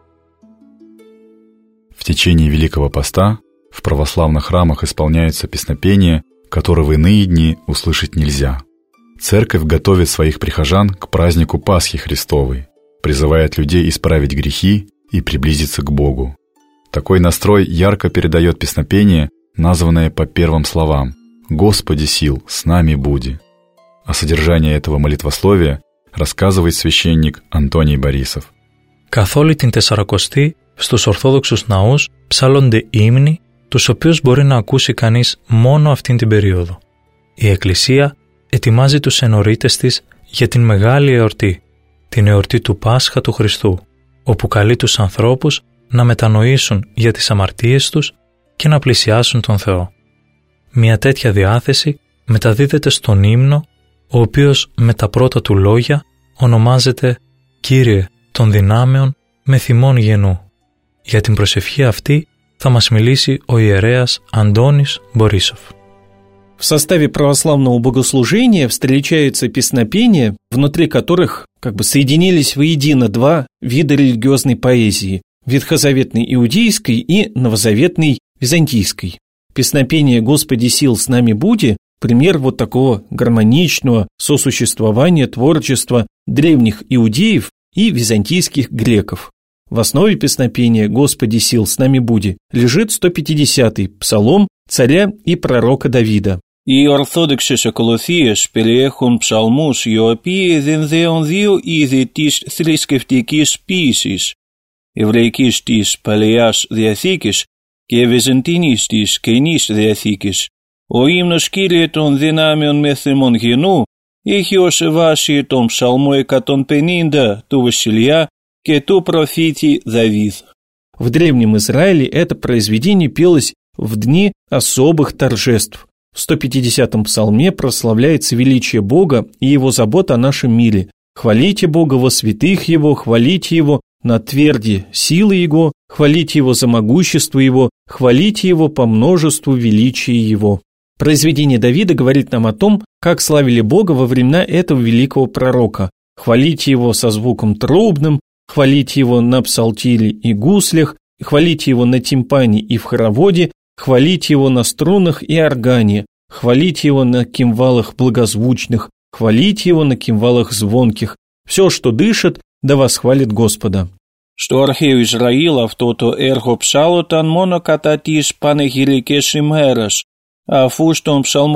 В течение Великого Поста в православных храмах исполняются песнопения, которые в иные дни услышать нельзя. Церковь готовит своих прихожан к празднику Пасхи Христовой, призывает людей исправить грехи и приблизиться к Богу. Такой настрой ярко передает песнопение, названное по первым словам «Господи сил, с nami буди». О содержании этого молитвословия рассказывает священник Антоний Борисов. Καθ' όλη την Τεσσαρακοστή στους Ορθόδοξους ναούς ψάλλονται ύμνοι, τους οποίους μπορεί να ακούσει κανείς μόνο αυτήν την περίοδο. Η Εκκλησία ετοιμάζει τους ενορίτες της για την μεγάλη εορτή, την εορτή του Πάσχα του Χριστού, όπου καλεί τους ανθρώπους να μετανοήσουν για τις αμαρτίες τους και να πλησιάσουν τον Θεό. Μια τέτοια διάθεση μεταδίδεται στον ύμνο, ο οποίος με τα πρώτα του λόγια ονομάζεται «Κύριε των δυνάμεων με θυμών γενού». Για την προσευχή αυτή θα μας μιλήσει ο ιερέας Αντώνης Борисов. В составе православного богослужения встречаются песнопения, внутри которых соединились воедино два вида религиозной поэзии – ветхозаветной иудейской и новозаветной византийской. Песнопение «Господи сил, с nami буди» – пример вот такого гармоничного сосуществования творчества древних иудеев и византийских греков. В основе песнопения «Господи сил, с nami буди» лежит 150-й псалом царя и пророка Давида. Οι ορθόδοξες ακολουθίες περιέχουν ψαλμούς οι οποίοι δενδέουν δύο είδη της θρησκευτικής ποίησης, εβραϊκής της Παλαιάς Διαθήκης και βυζαντινής της Καινής Διαθήκης. Ο ύμνος «Κύριε των δυνάμεων με θυμών γενού» έχει ως βάση τον ψαλμό 150 του βασιλιά και του προφήτη Δαβίδ. В Древнем Израиле это произведение пелось в дни особых торжеств. В 150-м псалме прославляется величие Бога и Его забота о нашем мире. Хвалите Бога во святых Его, хвалите Его на тверди силы Его, хвалите Его за могущество Его, хвалите Его по множеству величия Его. Произведение Давида говорит нам о том, как славили Бога во времена этого великого пророка. Хвалите Его со звуком трубным, хвалите Его на псалтире и гуслях, хвалите Его на тимпане и в хороводе, хвалите Его на струнах и органе, хвалите Его на кимвалах благозвучных, хвалите Его на кимвалах звонких. Все, что дышит, да восхвалит Господа. Στο αρχαίο Ισραήλ αυτό το έργο ψάλλονταν μόνο κατά τις πανεγυρικές ημέρες, αφού στον ψαλμό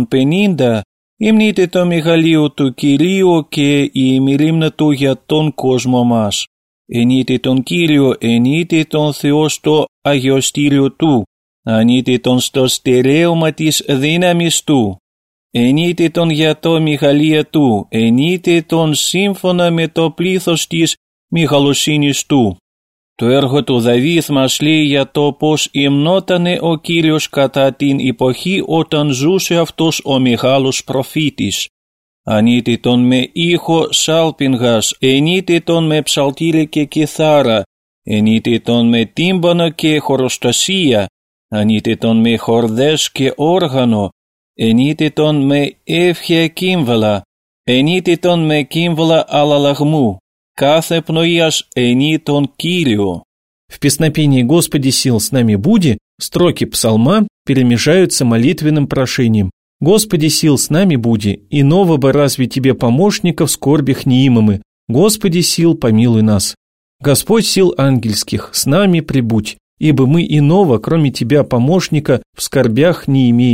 150 υμνείται το μεγαλείο του Κυρίου και η ημερήμνα του για τον κόσμο μας. Ενείται τον Κύριο, ενείται τον Θεό στο αγιοστήριο του, ανείται τον στο στερέωμα της δύναμης του, ενείται τον για το μεγαλεία του, ενείται τον σύμφωνα με το πλήθος της μεγαλοσύνης του. Το έργο του Δαβίδ μας λέει για το πώς υμνότανε ο Κύριος κατά την εποχή όταν ζούσε αυτός ο μεγάλος προφήτης. Ανείται τον με ήχο σάλπιγγας, ενείται τον με ψαλτήρι και κιθάρα, ενείται τον με τύμπανο και χοροστασία, ανείται τον με χορδές και όργανο, ενείται τον με εύχεια κύμβαλα, ενείται τον με κύμβαλα αλλαλαγμού. Κάθε πνοίας ενεί τον Κύριο. В песнопении «Господи сил, с nami буди» строки псалма перемежаются молитвенным прошением. «Господи сил, с nami буди, иного бы разве тебе помощника в скорбях неимомы? Господи сил, помилуй нас. Господь сил ангельских, с нами прибудь, ибо мы иного, кроме тебя, помощника, в скорбях не имеем.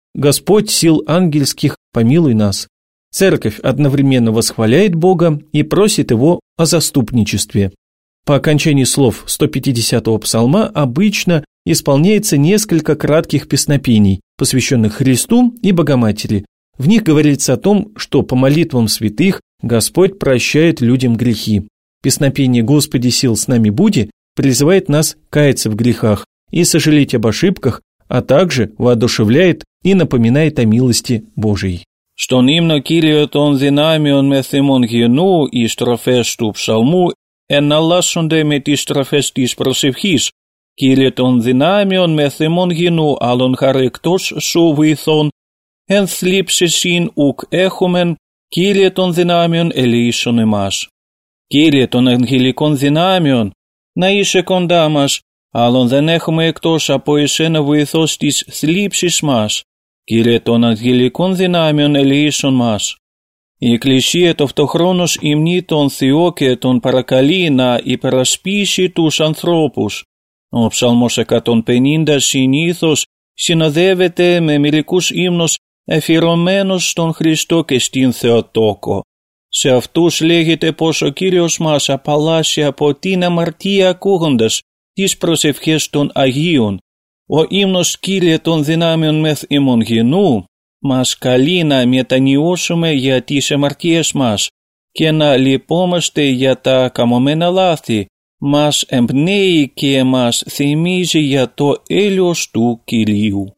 «Господь сил ангельских, помилуй нас». Церковь одновременно восхваляет Бога и просит Его о заступничестве. По окончании слов 150-го псалма обычно исполняется несколько кратких песнопений, посвященных Христу и Богоматери. В них говорится о том, что по молитвам святых Господь прощает людям грехи. Песнопение «Господи, сил с нами буди» призывает нас каяться в грехах и сожалеть об ошибках, а также воодушевляет и напоминает о милости Божией. Στον ύμνο Κύριο των δυνάμεων με θυμών γενού, οι στροφές του ψαλμού εναλλάσσονται με τις στροφές της προσευχής. Κύριε των δυνάμεων με θυμών γενού, άλλον χαρακτός σου βοηθών, εν θλίψεσιν ουκ έχομεν, Κύριε των δυνάμεων ελεήσον εμάς. Κύριε των αγγελικών δυνάμεων, να είσαι κοντά μας, άλλον δεν έχουμε εκτός από εσένα βοηθό στις θλίψεις μας. Κύριε των αγγελικών δυνάμεων ελεήσον μας. Η Εκκλησία ταυτοχρόνως υμνεί τον Θεό και τον παρακαλεί να υπερασπίσει τους ανθρώπους. Ο Ψαλμός 150 συνήθως συνοδεύεται με μερικούς ύμνους αφιερωμένους στον Χριστό και στην Θεοτόκο. Σε αυτούς λέγεται πως ο Κύριος μας απαλλάσσει από την αμαρτία ακούγοντας τις προσευχές των Αγίων. Ο ύμνος «Κύριε των δυνάμεων μεθ ημών γενού» μας καλεί να μετανιώσουμε για τις αμαρτίες μας και να λυπόμαστε για τα καμωμένα λάθη. Μας εμπνέει και μας θυμίζει για το έλεος του Κυρίου.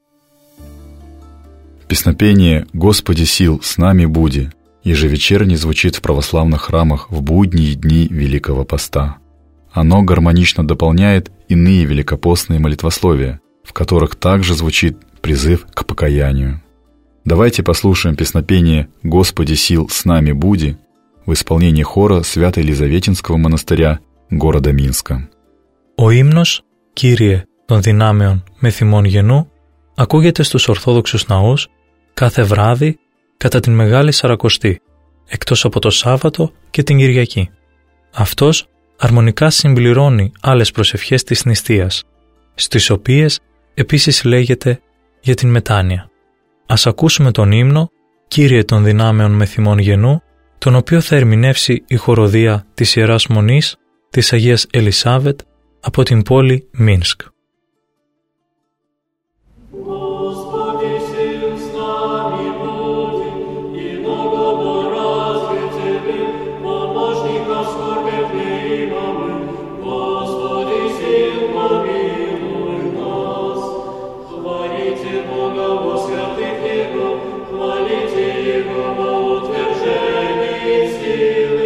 Песнопение «Господи сил, с нами буди» ежевечерне звучит в православных храмах в будние дни Великого Поста. Оно гармонично дополняет иные великопостные молитвословия, в которых также звучит призыв к покаянию. Давайте послушаем песнопение «Господи сил, с нами буди» в исполнении хора Свято-Елизаветинского монастыря города Минска. Ο ύμνος «Κύριε των δυνάμεων με θυμών γενού» ακούγεται στους Ορθόδοξους ναούς κάθε βράδυ κατά την Μεγάλη Σαρακοστή, εκτός από το Σάββατο και την Κυριακή. Αυτός αρμονικά συμπληρώνει άλλες προσευχές της νηστείας, στις οποίες επίσης λέγεται για την μετάνοια. Ας ακούσουμε τον ύμνο «Κύριε των δυνάμεων με θυμών γενού», τον οποίο θα ερμηνεύσει η χοροδία της Ιεράς Μονής της Αγίας Ελισάβετ από την πόλη Μίνσκ.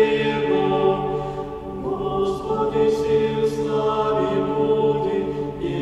Господи, сил с нами буди, и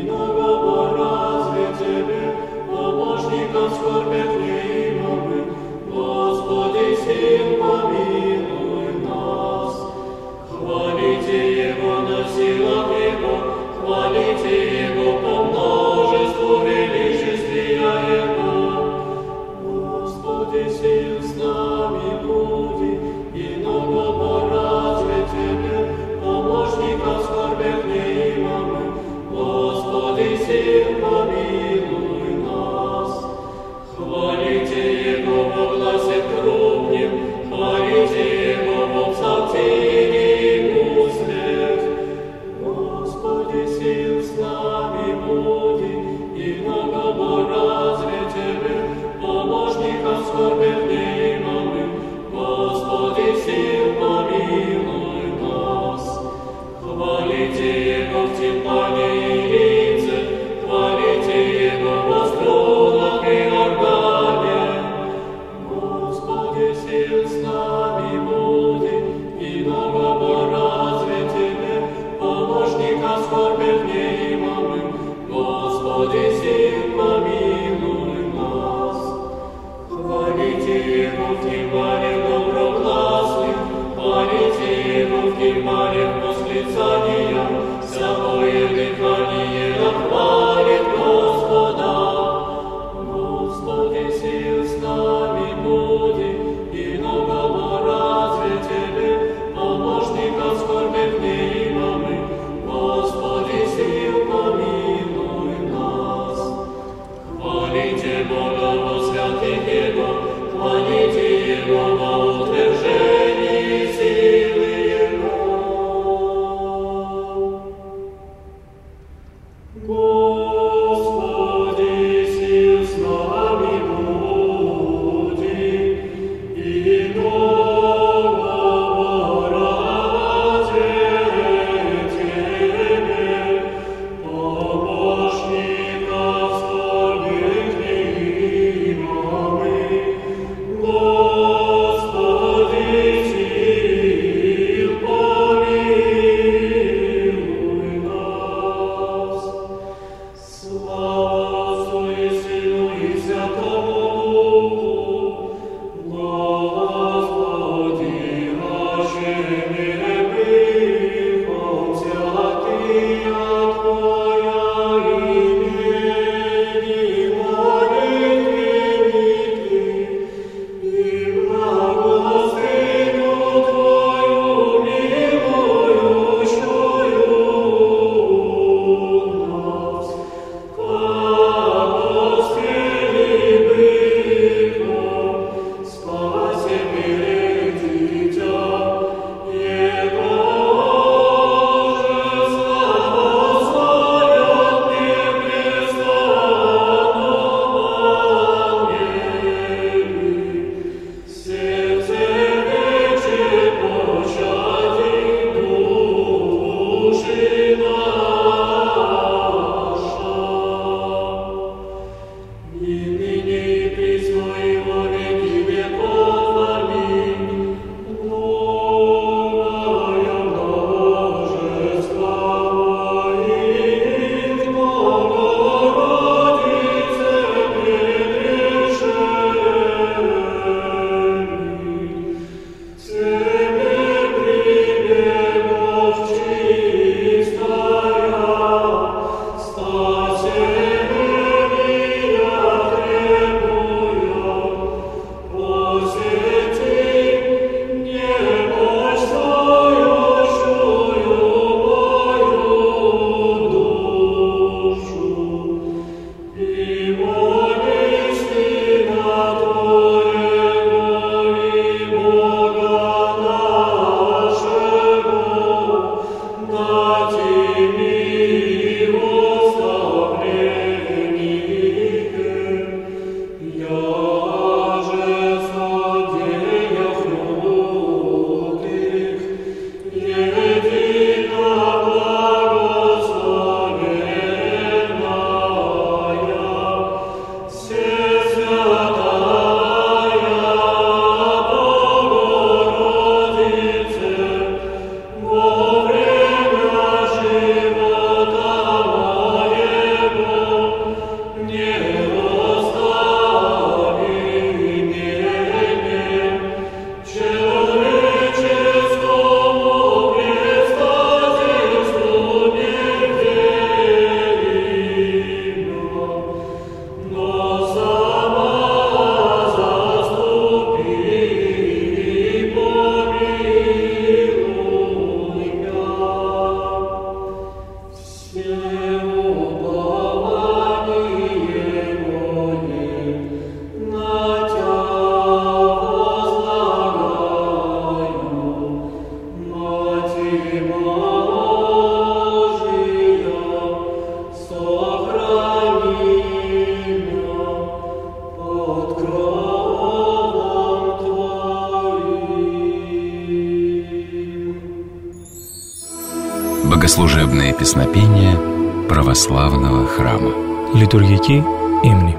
Богослужебные песнопения православного храма. Литургική ύμνη.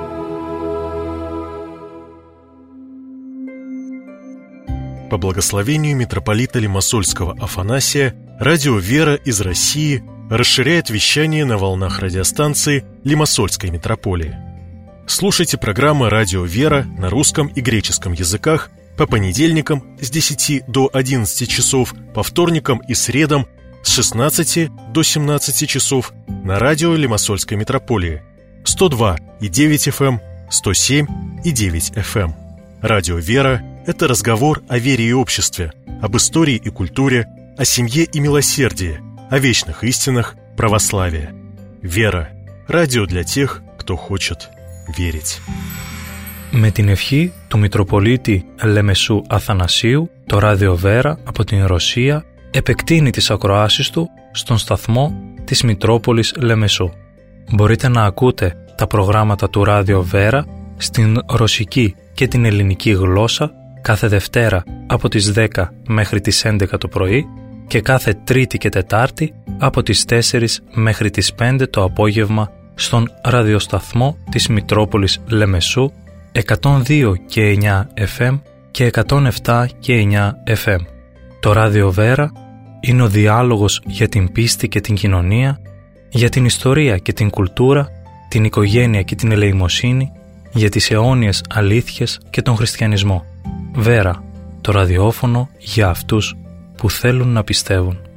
По благословению митрополита Лимассольского Афанасия, радио «Вера» из России расширяет вещание на волнах радиостанции Лимассольской митрополии. Слушайте программы «Радио «Вера» на русском и греческом языках по понедельникам с 10 до 11 часов, по вторникам и средам с 16 до 17 часов на радио Лимассольской митрополии 102,9 FM, 107,9 FM. Радио «Вера» — это разговор о вере и обществе, об истории и культуре, о семье и милосердии, о вечных истинах православия. «Вера» — радио для тех, кто хочет верить. Με την ευχή του Μητροπολίτη Λεμεσού Αθανασίου, το ράδιο Βέρα από την Ρωσία επεκτείνει τις ακροάσεις του στον σταθμό της Μητρόπολης Λεμεσού. Μπορείτε να ακούτε τα προγράμματα του ράδιο Βέρα στην ρωσική και την ελληνική γλώσσα κάθε Δευτέρα από τις 10 μέχρι τις 11 το πρωί και κάθε Τρίτη και Τετάρτη από τις 4 μέχρι τις 5 το απόγευμα στον ραδιοσταθμό της Μητρόπολης Λεμεσού 102 και 9 FM και 107 και 9 FM. Το ράδιο Βέρα είναι ο διάλογος για την πίστη και την κοινωνία, για την ιστορία και την κουλτούρα, την οικογένεια και την ελεημοσύνη, για τις αιώνιες αλήθειες και τον χριστιανισμό. Βέρα, το ραδιόφωνο για αυτούς που θέλουν να πιστεύουν.